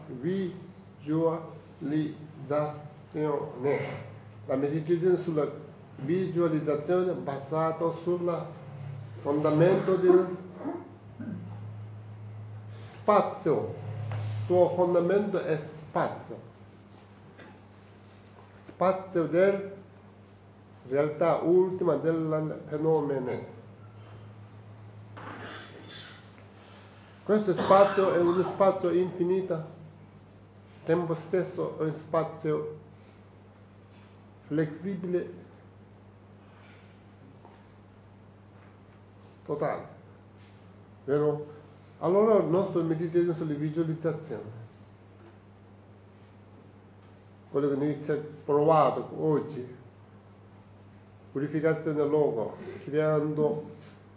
visualizzazione. La meditazione sulla visualizzazione basata sul fondamento del spazio. Il suo fondamento è spazio della realtà ultima del fenomeno. Questo spazio è uno spazio infinito, tempo stesso è un spazio flessibile, totale, vero? Allora il nostro meditazione sulle visualizzazioni, quello che noi ci abbiamo provato oggi, purificazione del logo, creando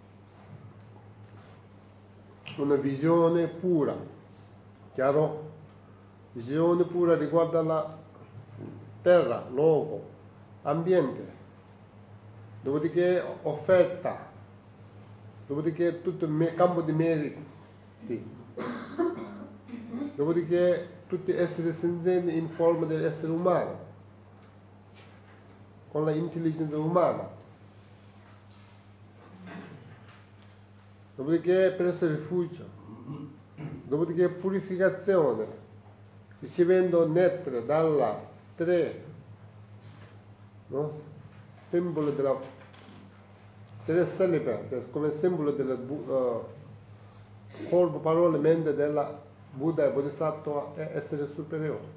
una visione pura, chiaro? Visione pura riguarda la terra, logo, ambiente, dopodiché offerta, dopodiché tutto il campo di merito, dopodiché tutti esseri senzienti in forma di essere umano, con la intelligenza umana. Dopodiché presso rifugio, dopodiché purificazione, ricevendo nettare dalla tre, no? Simbolo della tre celibe, come simbolo del corpo, parole, mente della Buddha e Bodhisattva è essere superiore.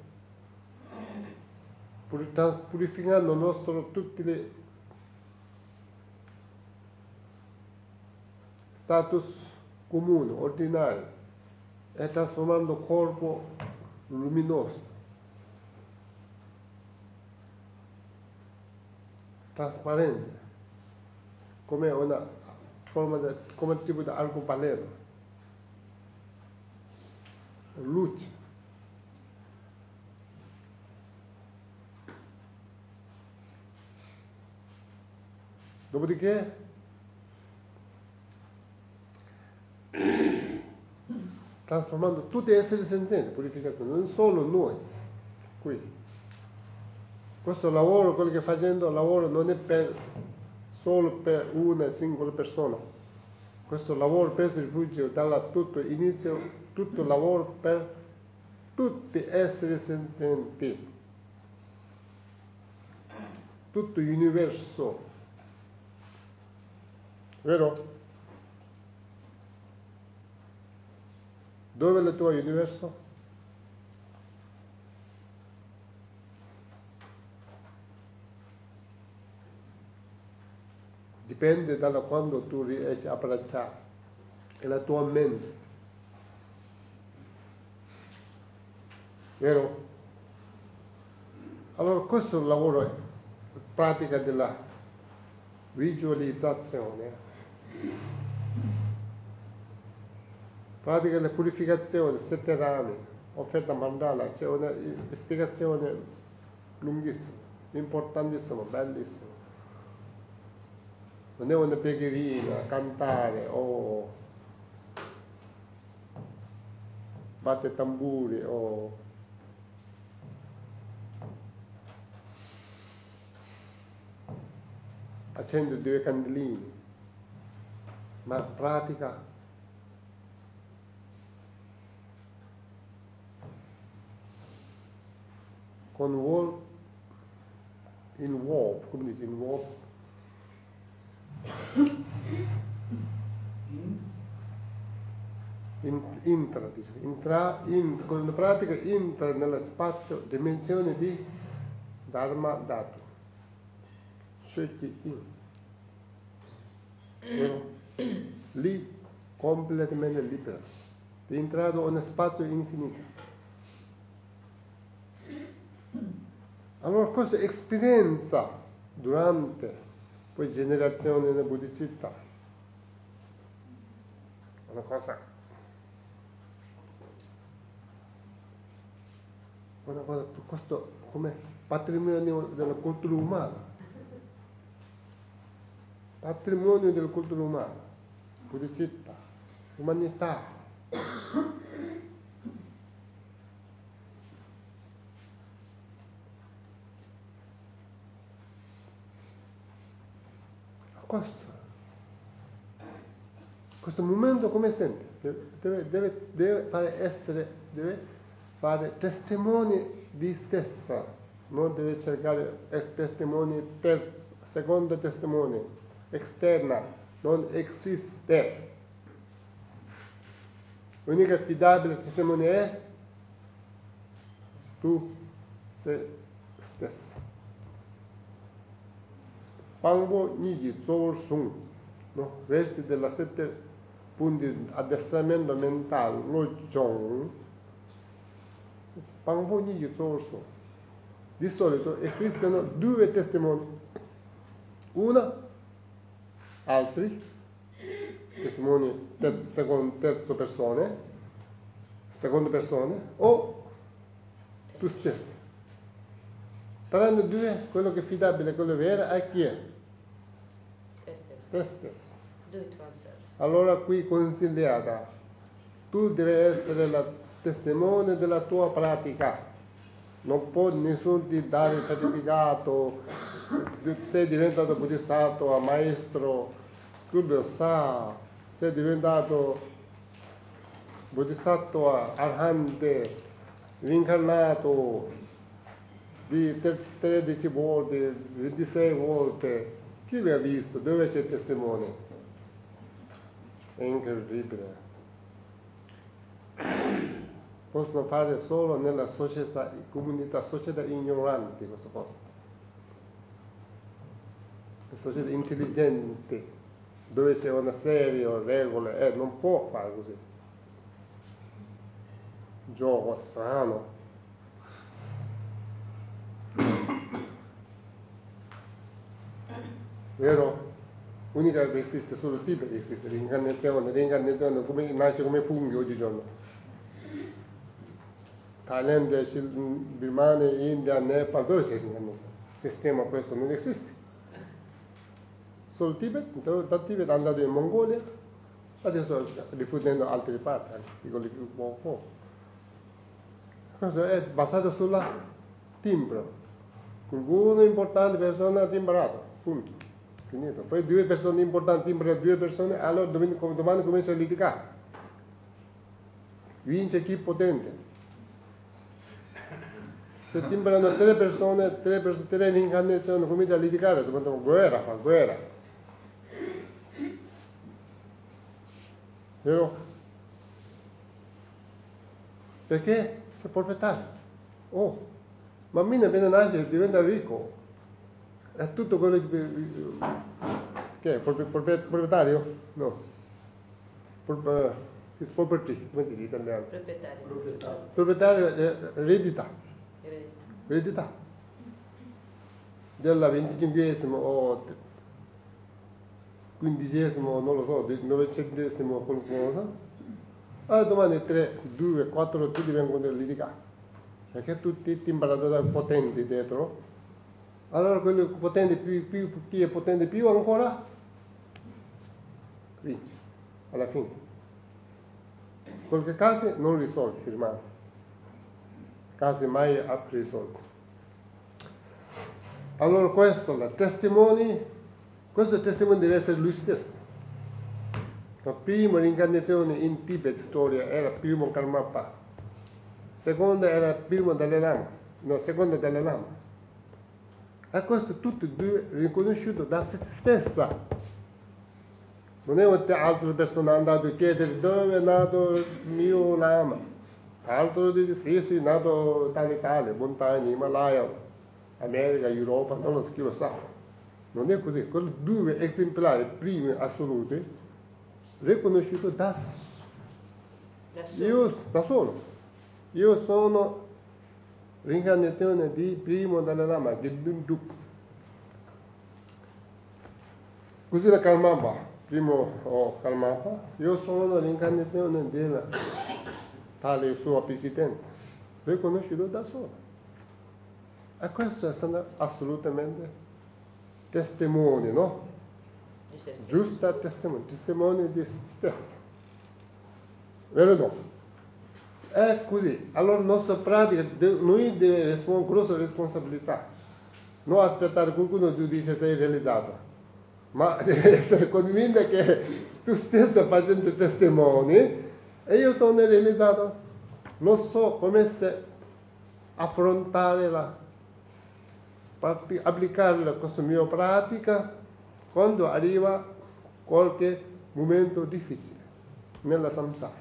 Purificando tutti gli status comune, ordinario, e trasformando corpo luminoso, trasparente, come una forma come tipo di arcobaleno, luce. Dopodiché trasformando tutti gli esseri senzienti, purificazione, non solo noi qui. Questo lavoro, quello che facendo lavoro non è solo per una singola persona. Questo lavoro presso il rifugio dalla tutto inizio, tutto il lavoro per tutti gli esseri senzienti, tutto l'universo, vero? Dove è il tuo universo? Dipende da quando tu riesci a abbracciare, è la tua mente, vero? Allora questo è il lavoro, pratica della visualizzazione, pratica della purificazione, 7 rami, offerta mandala, c'è una spiegazione lunghissima, importantissima, bellissima. Non è una pregherina, cantare o battere tamburi o accendere 2 candelini, ma pratica con come dice, con la pratica entra nello spazio dimensione di Dharma dato, lì completamente libero, di entrare in uno spazio infinito. Allora questa esperienza durante poi generazioni nella buddhicità, una cosa questo come patrimonio della cultura umana, buddhicità, umanità. Questo momento come sente? Deve fare testimoni di stessa, non deve cercare testimoni secondo testimoni, esterna, non esiste. L'unica affidabile testimone è tu sei stessa. Pangbo Niji Zor Sung, no? Versi della 7 punti di addestramento mentale, lo Jong, Pangbo Niji Zor Sung. Di solito esistono 2 testimoni, una, altri, testimoni terzo seconda persona, o tu stesso. Tranne 2, quello che è affidabile, quello vero, è chi è? Te stesso. Do it oneself. Allora qui consigliata, tu devi essere la testimone della tua pratica, non può nessuno ti dare il certificato, sei diventato bodhisattva, maestro, tu sa, sei diventato bodhisattva, arhante, rincarnato di 13 volte, 26 volte, chi vi ha visto? Dove c'è il testimone? È incredibile. Possono fare solo nella società, comunità, società ignoranti questa cosa. La società intelligente, dove c'è una serie, regole, non può fare così. Gioco strano. Vero? L'unica che esiste solo il Tibet esiste, reincarnazione come, nasce come funghi oggigiorno. Thailandia, Birmania, India, Nepal, dove c'è reincarnazione? Il sistema questo non esiste. Solo il Tibet, dal Tibet è andato in Mongolia, adesso diffondendo altre parti, piccoli po'. Questo è basato sulla timbro. Qualcuno importante persona ha timbrato, punto. Finito. Poi 2 persone importanti timbrano 2 persone, allora domani comincia a litigare. Vince chi potente. Se timbrano 3 persone, 3 reincarnazioni, comincia a litigare, diventano guerra. Vero? Perché? Sei proprietario. Oh, bambino appena nasce diventa ricco. È tutto quello che è? Proprietario? No. Property, come si dice in italiano? Proprietario è eredità. Della 25esimo o 15esimo, non lo so, 900esimo qualcosa. Allora domani 3, 2, 4 tutti vengono a litigare. Perché tutti timbrati da potenti dietro. Allora quello potente chi è potente più ancora vince alla fine. Qualche caso non risolve, firmare. Casi mai risolti. Allora questo testimone deve essere lui stesso. La prima reincarnazione in Tibet storia era primo Karmapa. Seconda era primo Dalai Lama. E questo tutti e 2 riconosciuto da se stessa. Non è un'altra persona andato a chiedere dove è nato il mio lama. Altro dice sì, è nato dall'Italia, montagna, Himalaya, America, Europa, non lo so, chi lo sa. Non è così. Quelli 2 esemplari primi assoluti riconosciuto da solo. Io sono reincarnazione di primo Dalai Lama, Gedunduk. Così la Karmapa, primo Karmapa, io sono reincarnazione della tale sua presidente, riconosciuto da solo. E questo è assolutamente testimone, no? Giusta testimone di se stesso. Vero o no? È così. Allora la nostra pratica, noi dobbiamo rispondere grossa responsabilità. Non aspettare qualcuno che dice sei realizzato, ma deve essere convinta che tu stesso facendo testimoni e io sono realizzato. lo so come se affrontare applicare questa mia pratica quando arriva qualche momento difficile nella samsara.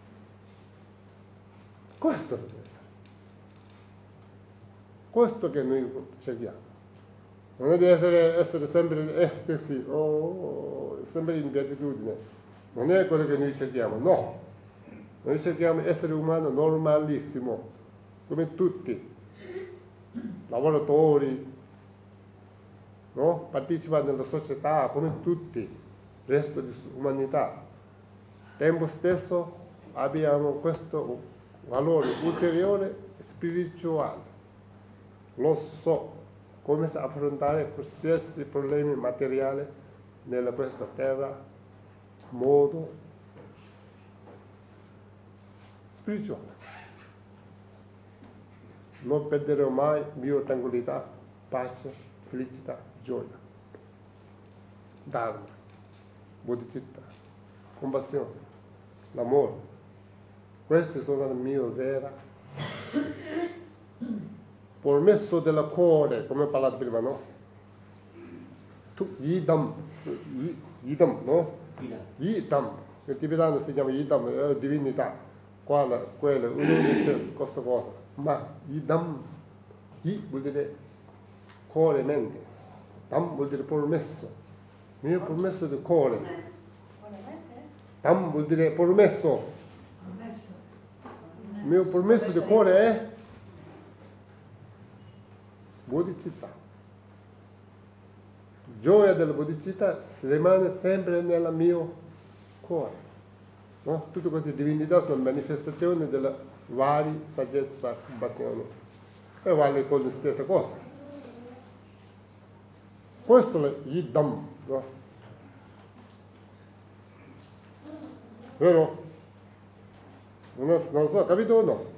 Questo che noi cerchiamo. Non è di essere sempre estesi o sempre in beatitudine. Non è quello che noi cerchiamo, no. Noi cerchiamo di essere umano normalissimo, come tutti. Lavoratori, no? Partecipa nella società come tutti, il resto di umanità. Tempo stesso abbiamo questo valore ulteriore spirituale. Lo so come affrontare qualsiasi problemi materiali nella questa terra, modo spirituale. Non perderò mai mia tranquillità, pace, felicità, gioia, dharma, bodhicitta, compassione, l'amore. Queste sono le mie vere permesso del cuore, come parlato prima, no? Yidam, no? Yidam, il tibetano si chiama Yidam, è divinità, quella, uno questa cosa, ma Yidam, Yi vuol dire cuore, mente, Dam vuol dire permesso, mio permesso del cuore, Dam vuol dire permesso, mio permesso del cuore è bodhicitta. Gioia della bodhicitta rimane sempre nel mio cuore. No? Tutte queste divinità sono manifestazioni della varia saggezza, compassione. E vale con la stessa cosa. Questo è Yidam. No? Vero? Non so, capito o no?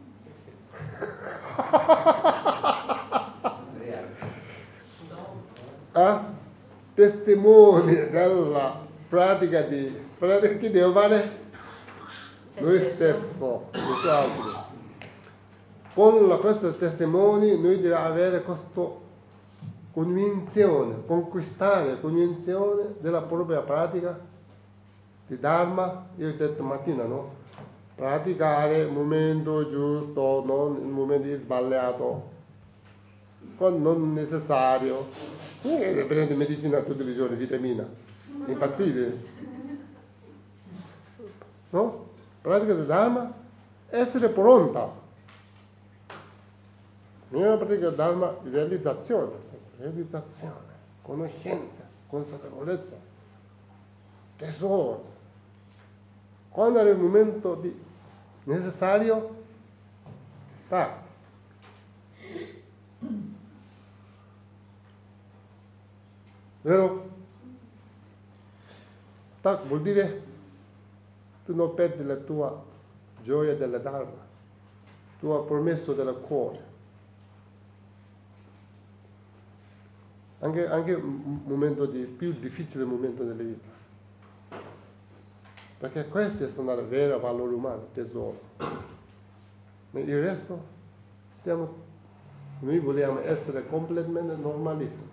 Testimoni della pratica che devo fare noi stesso, non altri. Con questo testimoni noi dobbiamo avere questa convinzione, conquistare convinzione della propria pratica di Dharma. Io ho detto mattina, no? Praticare il momento giusto, non il momento sbagliato, quando non necessario. Prende medicina tutti i giorni, vitamina, impazzite, no? Pratica di Dharma, essere pronta. Nella pratica di Dharma, realizzazione, conoscenza, consapevolezza, tesoro. Quando è il momento necessario, tac. Vero? Tac vuol dire tu non perdi la tua gioia della Dharma, tu hai permesso del cuore. Anche un momento più difficile momento della vita. Perché questi sono il vero valore umano, tesoro. Ma il resto noi vogliamo essere completamente normalissimi.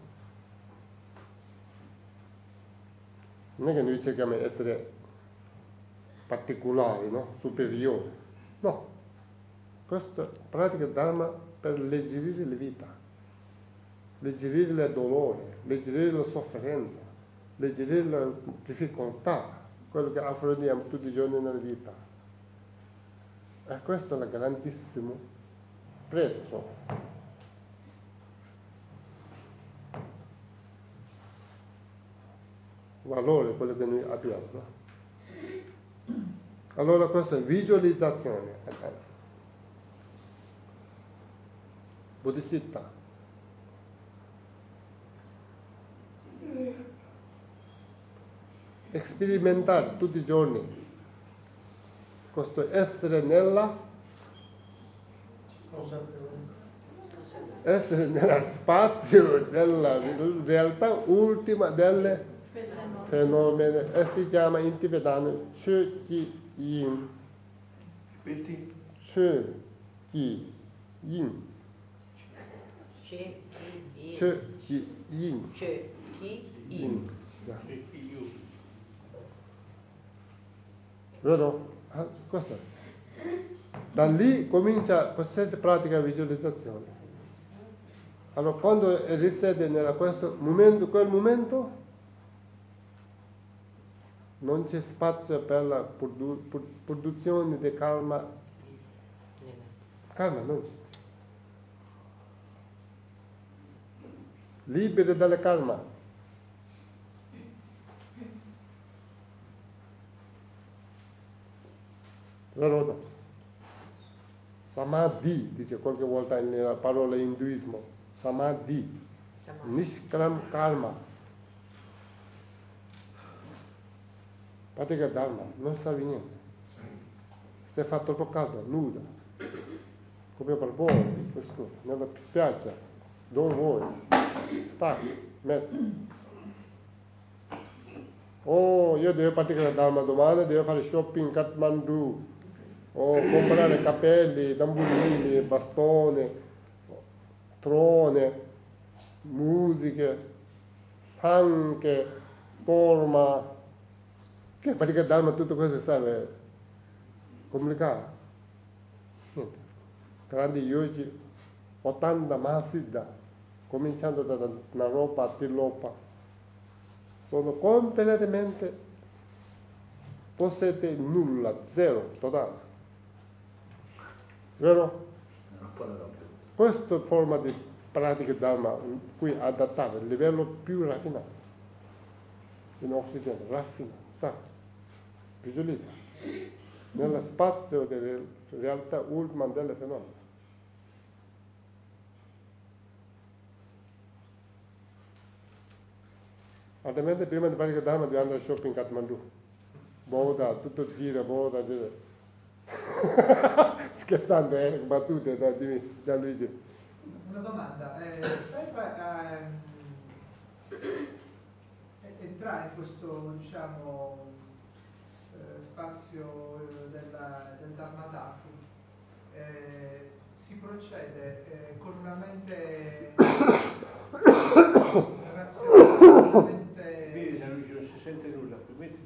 Non è che noi cerchiamo di essere particolari, no? Superiori. No. Questa pratica Dharma per alleggerire la vita, alleggerire il dolore, alleggerire la sofferenza, alleggerire la difficoltà, quello che affrontiamo tutti i giorni nella vita. E questo è il grandissimo prezzo. Valore quello che noi abbiamo, no? Allora questa è visualizzazione. Bodhicitta. Sperimentare tutti i giorni questo essere nello spazio della realtà ultima delle fenomeni, e si chiama in tibetano Chöki Yin. che, chi, yin. Che, chi, Che, chi, yin. Che, chi, in. Yeah. Vero? Questo. Da lì comincia qualsiasi pratica di visualizzazione. Allora quando risiede in questo momento, quel momento, non c'è spazio per la produzione di karma. Karma non c'è. Liberi dalle karma. Vero? Samadhi, dice qualche volta nella parola induismo. Samadhi. Nishkram karma. Pratica dharma, non savi niente. Si è fatto troppo caldo, nuda. Come per voi, questo, nella spiaggia, dove vuoi. Metti. Oh, io devo praticare dharma domani, devo fare shopping in Kathmandu. O comprare capelli, tamburini, bastone, trone, musiche, anche, forma. Che praticare dharma tutto questo serve complicato. Niente. Grandi yogi, 80 Mahasiddha, cominciando da Naropa a Tilopa, sono completamente possede nulla, zero, totale. Vero? Questa forma di pratica Dharma qui adattata al livello più raffinato. In Occidente, raffinato. Visualizza. Nello spazio delle realtà ultima delle fenomeni. Altrimenti prima di praticare Dharma devi andare a shopping in Kathmandu. Boda, tutto gira. Scherzando, battute da Luigi. Una domanda, per entrare in questo diciamo, spazio del Dharmadhatu si procede con una mente razionale, non si sente nulla,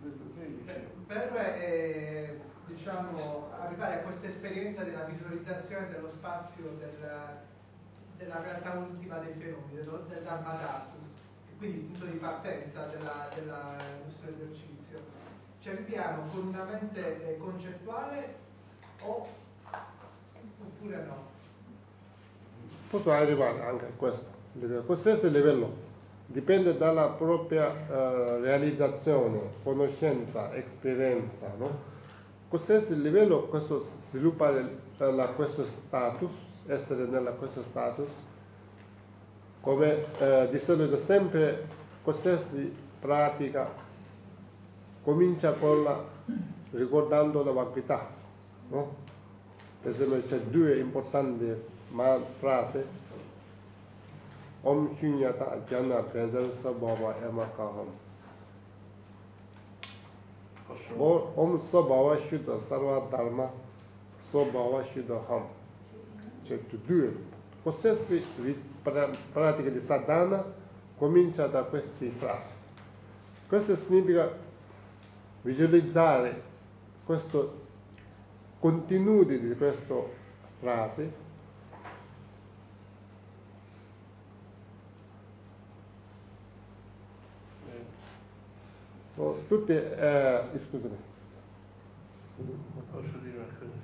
per diciamo, arrivare a questa esperienza della visualizzazione dello spazio della realtà ultima dei fenomeni, del Dharmadhatu, e quindi il punto di partenza del nostro esercizio. Ci arriviamo con una mente concettuale oppure no? Posso arrivare anche a questo. Qualsiasi livello dipende dalla propria realizzazione, conoscenza, esperienza, no? Qualsiasi livello questo sviluppa questo status, essere nella questo status, come di solito sempre qualsiasi pratica comincia con ricordando la vacuità, no? Per esempio c'è due importanti frasi: Om Shunyata Jana Presenza Bhava Emakaham. Om Sabhava Shuddha Sarva Dharma Sabhava Shuddha Ham. Cioè due. Qualsiasi pratica di sadhana comincia da queste frasi. Questo significa visualizzare questo contenuto di questa frase tutte scusami. Posso dire una cosa?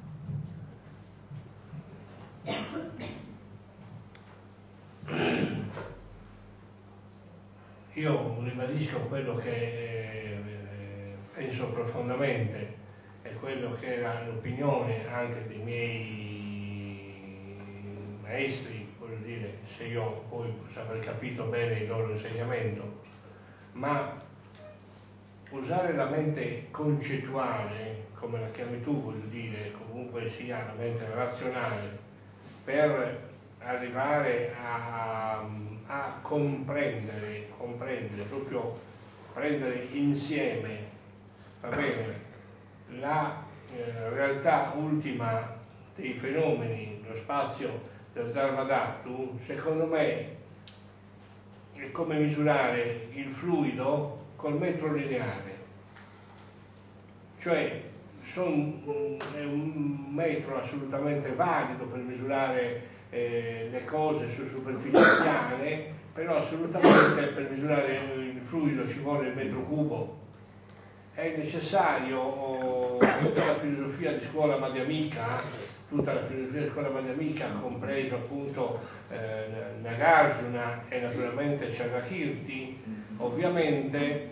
Io ribadisco quello che penso profondamente e quello che era l'opinione anche dei miei maestri, voglio dire, se io poi posso aver capito bene il loro insegnamento, ma usare la mente concettuale, come la chiami tu, voglio dire, comunque sia la mente razionale, per arrivare a comprendere, proprio prendere insieme, va bene, la realtà ultima dei fenomeni, lo spazio del Dharma Dhatu, secondo me è come misurare il fluido col metro lineare, cioè è un metro assolutamente valido per misurare le cose su superfici piane, però assolutamente per misurare il fluido ci vuole il metro cubo. È necessario tutta la filosofia di scuola madhyamika, compreso appunto Nagarjuna e naturalmente Chandrakirti, ovviamente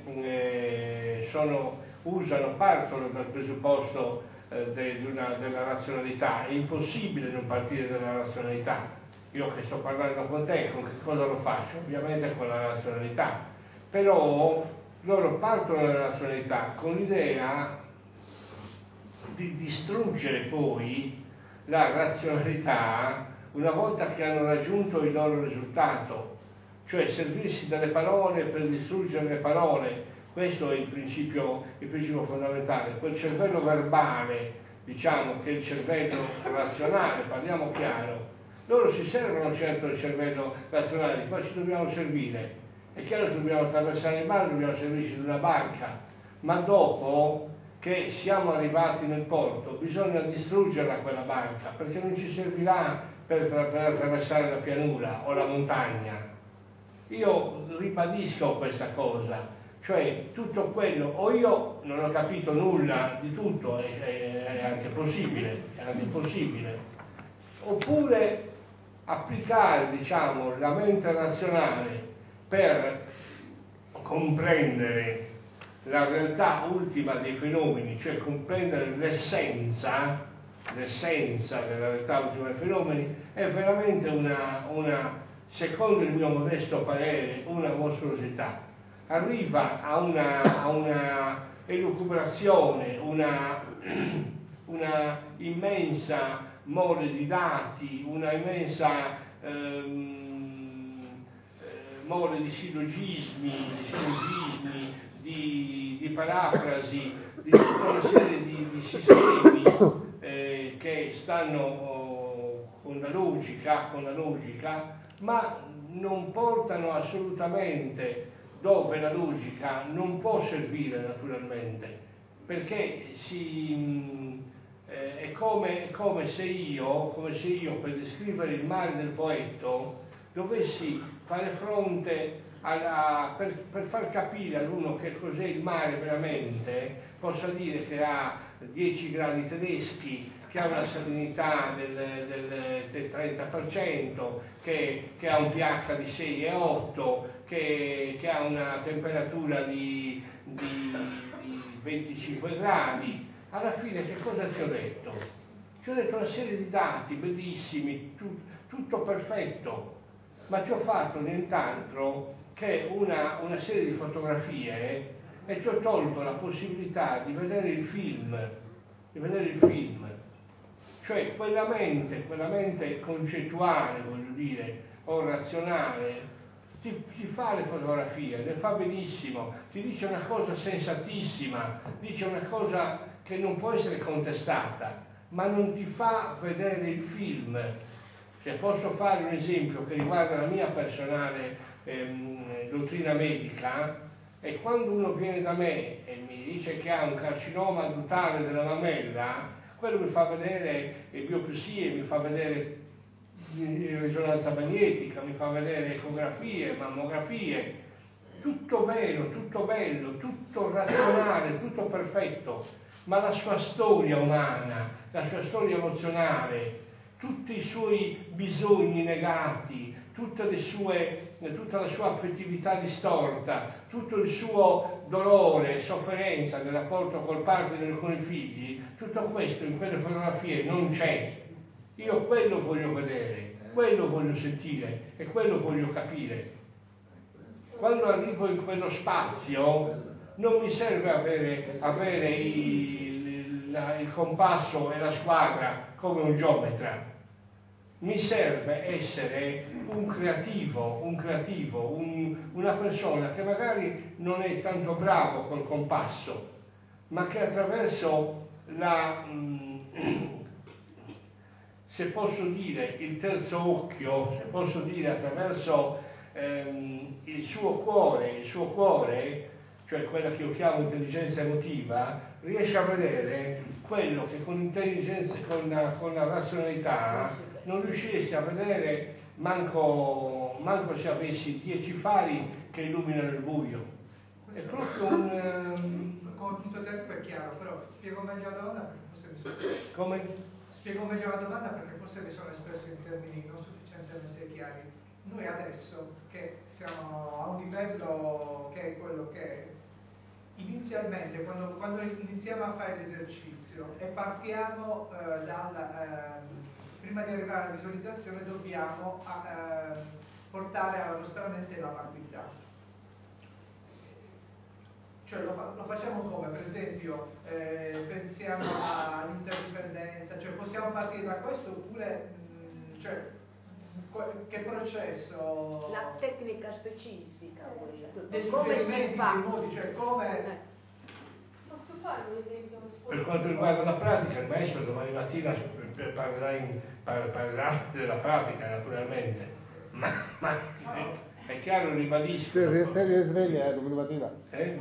partono dal presupposto della razionalità. È impossibile non partire dalla razionalità. Io che sto parlando con te, con che cosa lo faccio? Ovviamente con la razionalità, però loro partono dalla razionalità con l'idea di distruggere poi la razionalità una volta che hanno raggiunto il loro risultato, cioè servirsi delle parole per distruggere le parole. Questo è il principio fondamentale. Quel cervello verbale, diciamo, che è il cervello razionale, parliamo chiaro, loro si servono certo del cervello razionale, di qua ci dobbiamo servire. È chiaro che dobbiamo attraversare il mare, dobbiamo servirci di una barca, ma dopo che siamo arrivati nel porto bisogna distruggerla quella barca, perché non ci servirà per attraversare la pianura o la montagna. Io ribadisco questa cosa, cioè tutto quello, o io non ho capito nulla di tutto, è anche possibile, oppure applicare, diciamo, la mente razionale per comprendere la realtà ultima dei fenomeni, cioè comprendere l'essenza della realtà ultima dei fenomeni, è veramente secondo il mio modesto parere, una mostruosità. Arriva a una elucubrazione, una immensa mole di dati, una immensa mole di sillogismi, di parafrasi, di tutta una serie di sistemi che stanno con la logica, ma non portano assolutamente dove la logica non può servire naturalmente, perché è come se io per descrivere il mare del Poetto dovessi fare fronte per far capire all'uno che cos'è il mare veramente, possa dire che ha 10 gradi tedeschi, che ha una salinità del 30%, che ha un pH di 6,8, che ha una temperatura di 25 gradi. Alla fine che cosa ti ho detto? Ti ho detto una serie di dati bellissimi, tutto perfetto, ma ti ho fatto nient'altro che una serie di fotografie e ti ho tolto la possibilità di vedere il film, cioè quella mente concettuale, voglio dire, o razionale, ti fa le fotografie, le fa benissimo, ti dice una cosa sensatissima, dice una cosa che non può essere contestata, ma non ti fa vedere il film. Se posso fare un esempio che riguarda la mia personale dottrina medica, e quando uno viene da me e mi dice che ha un carcinoma addutale della mammella, quello mi fa vedere biopsie, mi fa vedere risonanza magnetica, mi fa vedere ecografie, mammografie, tutto vero, tutto bello, tutto razionale, tutto perfetto, ma la sua storia umana, la sua storia emozionale, tutti i suoi bisogni negati, tutta la sua affettività distorta, tutto il suo dolore e sofferenza nel rapporto col partner e con i figli, tutto questo in quelle fotografie non c'è. Io quello voglio vedere, quello voglio sentire e quello voglio capire. Quando arrivo in quello spazio non mi serve avere il compasso e la squadra come un geometra. Mi serve essere un creativo, una persona che magari non è tanto bravo col compasso, ma che attraverso se posso dire, il terzo occhio, se posso dire attraverso il suo cuore, cioè quella che io chiamo intelligenza emotiva, riesce a vedere quello che con intelligenza, con la razionalità non riuscisse a vedere manco se avessi 10 fari che illuminano il buio. È proprio un... Come punto tempo è chiaro, però spiego meglio la domanda perché forse mi sono... Come? Spiego meglio la domanda perché forse mi sono espresso in termini non sufficientemente chiari. Noi adesso che siamo a un livello che è quello che è, inizialmente quando iniziamo a fare l'esercizio e partiamo prima di arrivare alla visualizzazione dobbiamo portare alla nostra mente la vacuità. Cioè lo facciamo come? Per esempio pensiamo all'interdipendenza, cioè possiamo partire da questo oppure cioè, che processo? La tecnica specifica, dei come si suggerimenti, fa? dei modi, cioè come... Posso fare un esempio? Per quanto riguarda la pratica, il maestro domani mattina parlerà della pratica naturalmente, ma è chiaro, ribadisco. Se risveglia domani mattina.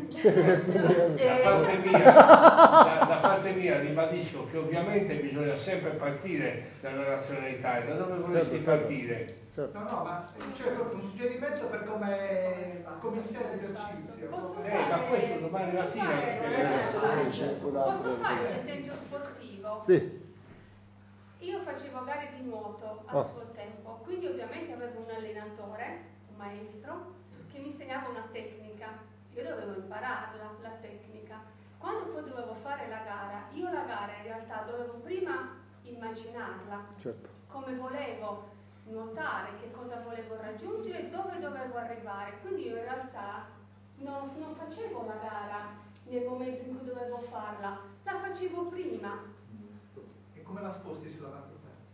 Da parte mia ribadisco che ovviamente bisogna sempre partire dalla razionalità. E da dove vorresti partire? No, ma cioè proprio un suggerimento per come iniziare l'esercizio. Ma questo domani mattina. Posso fare un esempio sportivo? Sì. Io facevo gare di nuoto a suo tempo, quindi ovviamente avevo un allenatore, un maestro, che mi insegnava una tecnica. Io dovevo impararla, la tecnica. Quando poi dovevo fare la gara, io la gara in realtà dovevo prima immaginarla, come volevo nuotare, che cosa volevo raggiungere e dove dovevo arrivare. Quindi io in realtà non facevo la gara nel momento in cui dovevo farla, la facevo prima. E come la sposti sulla vacuità?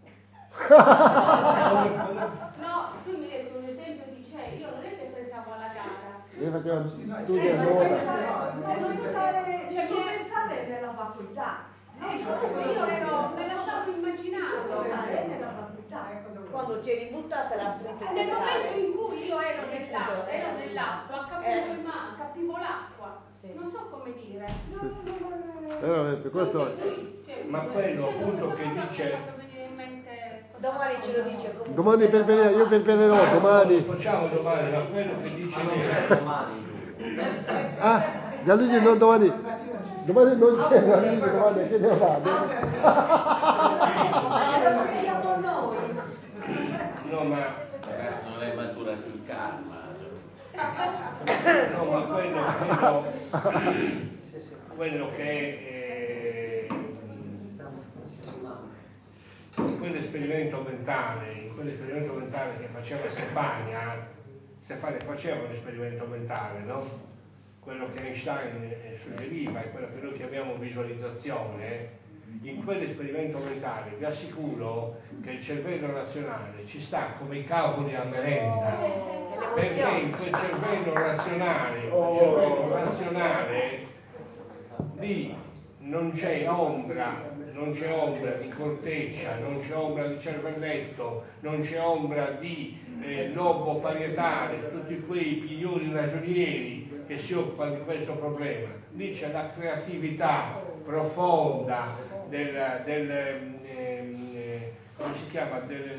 No, tu mi hai detto un esempio di io non è che pensavo alla gara. Io facevo pensare nella vacuità. Io me la stavo immaginando. Nella vacuità. Quando ti eri buttata era nel momento in cui io ero nell'acqua, capivo l'acqua. Non so come dire. Ma quello appunto che dice. Domani ce lo dice comunque. Domani io pervererò, domani. Facciamo domani, ma quello che dice Gianluigi non domani. Domani non c'è Gianluigi, domani che ne va? No, ma non è maturato il karma. No, ma quello che è quell'esperimento mentale, in quell'esperimento mentale che faceva Stefania faceva un esperimento mentale, no? Quello che Einstein suggeriva è quello che noi chiamiamo visualizzazione. In quell'esperimento mentale vi assicuro che il cervello razionale ci sta come i cavoli a merenda, perché in quel cervello razionale lì non c'è ombra di corteccia, non c'è ombra di cervelletto, non c'è ombra di lobo parietale, tutti quei piglioni ragionieri che si occupano di questo problema. Lì c'è la creatività profonda come si chiama?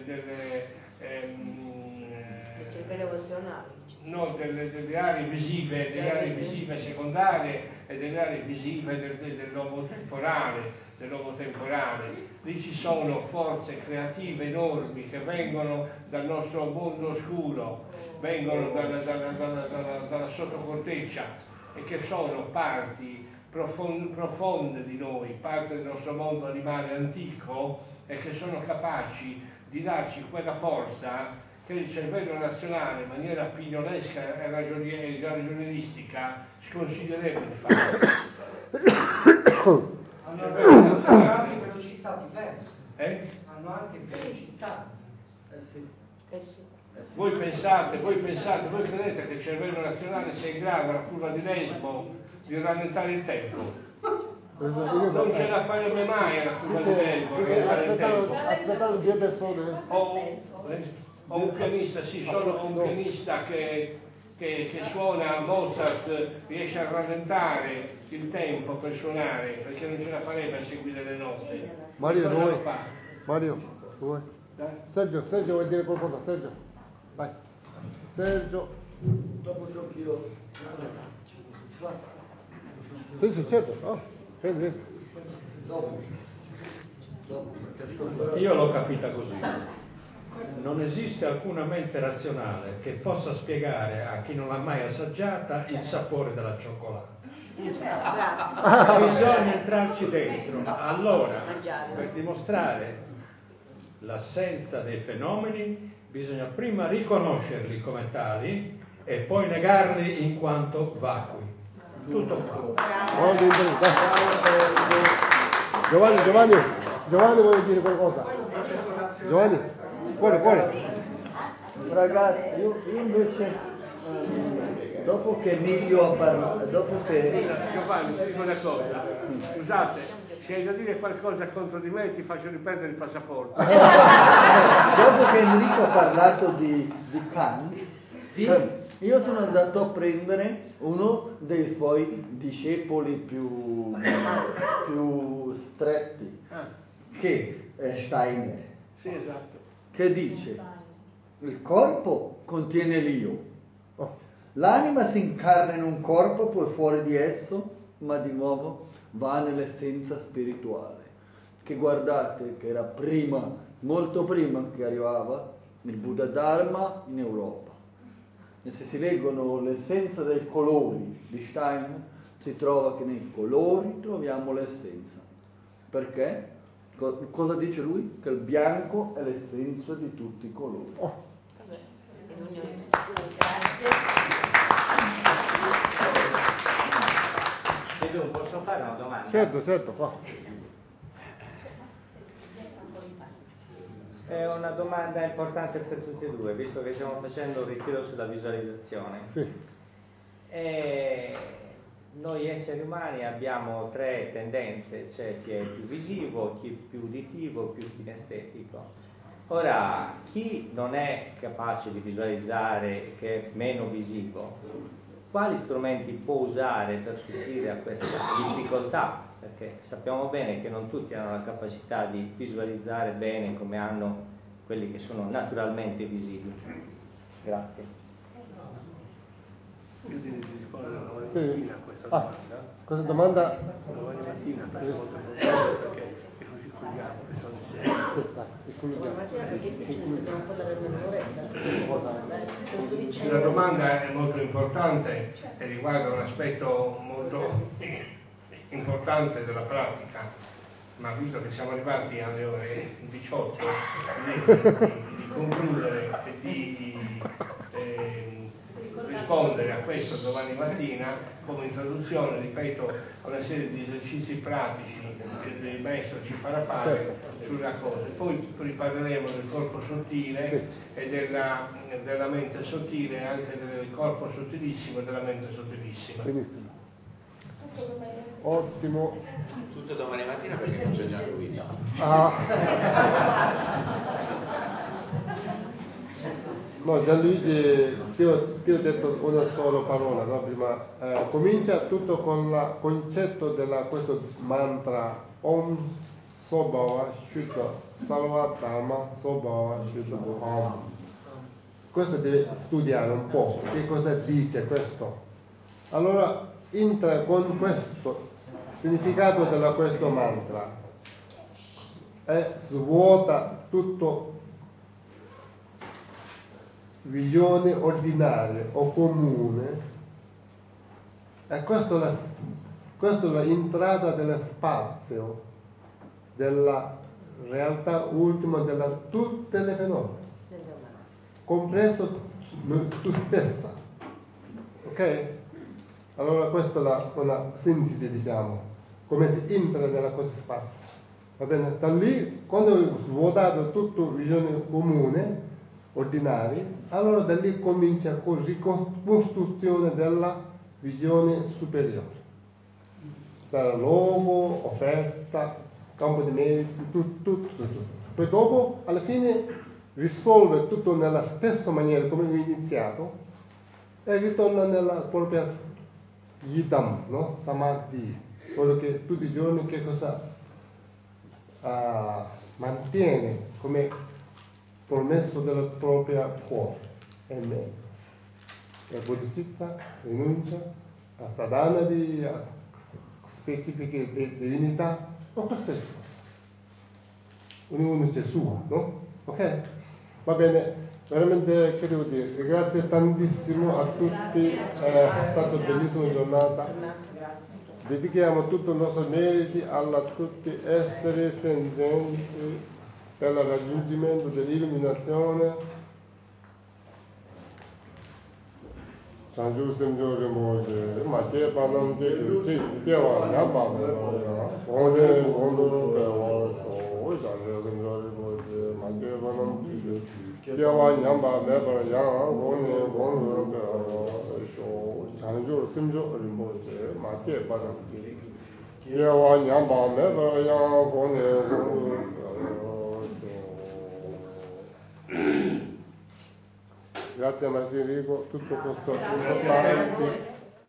No, delle aree visive secondarie e delle aree visive del lobo temporale. Lì ci sono forze creative enormi che vengono dal nostro mondo oscuro, vengono dalla sottocorteccia e che sono parti profonde di noi, parte del nostro mondo animale antico e che sono capaci di darci quella forza che il cervello razionale in maniera pignolesca e ragionieristica sconsiglierebbe di fare. Hanno anche velocità diverse. Hanno anche velocità. Voi credete che il cervello razionale sia in grado, alla curva di Lesmo, di rallentare il tempo? Non ce la faremo mai a fuga di tempo, aspettando 2 persone. Ho un pianista, sì, solo un pianista che suona Mozart, riesce a rallentare il tempo per suonare, perché non ce la farebbe a seguire le note. Mario, cosa vuoi? lo fa? Mario, vuoi? Sergio vuoi dire qualcosa? Sergio, vai. Sergio. Dopo giochi io. Sì, certo. Oh, prendi. Io l'ho capita così. Non esiste alcuna mente razionale che possa spiegare a chi non l'ha mai assaggiata il sapore della cioccolata. Bisogna entrarci dentro. Allora, per dimostrare l'assenza dei fenomeni, bisogna prima riconoscerli come tali e poi negarli in quanto vacui. Tutto qua. Giovanni vuole dire qualcosa? Giovanni, cuore. Ragazzi, io invece dopo che Emilio ha parlato, Giovanni, ti dico una cosa. Scusate, se hai da dire qualcosa contro di me ti faccio riperdere il passaporto. dopo che Enrico ha parlato di Kant, io sono andato a prendere uno dei suoi discepoli più stretti, che è Steiner. Sì, esatto. Che dice: il corpo contiene l'io, l'anima si incarna in un corpo, poi fuori di esso, ma di nuovo va nell'essenza spirituale, che guardate che era prima, molto prima che arrivava il Buddha Dharma in Europa. E se si leggono l'essenza dei colori di Steiner, si trova che nei colori troviamo l'essenza. Perché? Cosa dice lui? Che il bianco è l'essenza di tutti i colori. Edu, posso fare una domanda? Certo, qua. È una domanda importante per tutti e due, visto che stiamo facendo un ritiro sulla visualizzazione. Sì. Noi esseri umani abbiamo 3 tendenze, c'è chi è più visivo, chi è più uditivo, più kinestetico. Ora, chi non è capace di visualizzare, che è meno visivo, quali strumenti può usare per supplire a questa difficoltà? Perché sappiamo bene che non tutti hanno la capacità di visualizzare bene come hanno quelli che sono naturalmente visibili. Grazie. Io ti rispondo domani mattina a questa domanda. Questa domanda? Domani mattina, perché è molto importante, perché così concludiamo, che sono la domanda è molto importante e riguarda un aspetto molto importante della pratica, ma visto che siamo arrivati alle ore 18 di concludere e di rispondere a questo domani mattina come introduzione, ripeto, a una serie di esercizi pratici che il maestro ci farà fare sulla cosa. Poi riparleremo del corpo sottile e della mente sottile, e anche del corpo sottilissimo e della mente sottilissima. Benissimo. Ottimo. Tutto domani mattina perché non c'è Gianluigi. No, Gianluigi, ti ho detto una sola parola, no? Prima. Comincia tutto con il concetto della questo mantra Om Sobhava Shuddha Sarvatama Sobhava Shuddha Om. Questo deve studiare un po', che cosa dice questo. Allora entra con questo significato di questo mantra e svuota tutto visione ordinaria o comune, e questa è l'entrata dello spazio della realtà ultima di tutte le fenomeni, compreso tu stessa. Ok? Allora questa è una sintesi, diciamo, come si entra nella questo spazio. Va bene? Da lì, quando ho svuotato tutto visione comune, ordinaria, allora da lì comincia con ricostruzione della visione superiore. per luogo, offerta, campo di meriti, tutto. Poi dopo, alla fine, risolve tutto nella stessa maniera come ho iniziato e ritorna nella propria yidam, no? Samadhi, quello che tutti i giorni che cosa mantiene come promesso del proprio cuore e mente. E bodhicitta, rinuncia, a sadhana di specifiche divinità, o qualsiasi cosa. Ognuno c'è suo, no? Ok? Va bene, veramente che devo dire, grazie tantissimo a tutti, è stata una bellissima giornata. Dedichiamo tutti i nostri meriti a tutti esseri senzienti per il raggiungimento dell'illuminazione. Sanju Semjo Rinpoche, ma che panam che dewa nyamba Gone Gondo Pewa So, Sanju Semjo Rinpoche, ma che panam che dewa nyamba Meba Yang, Gone Gondo Pewa So, Sanju Semjo Rinpoche, ma che panam che dewa nyamba Meba Yang, Gone Gondo Pewa So. Grazie a Maestro Enrico, tutto questo importante.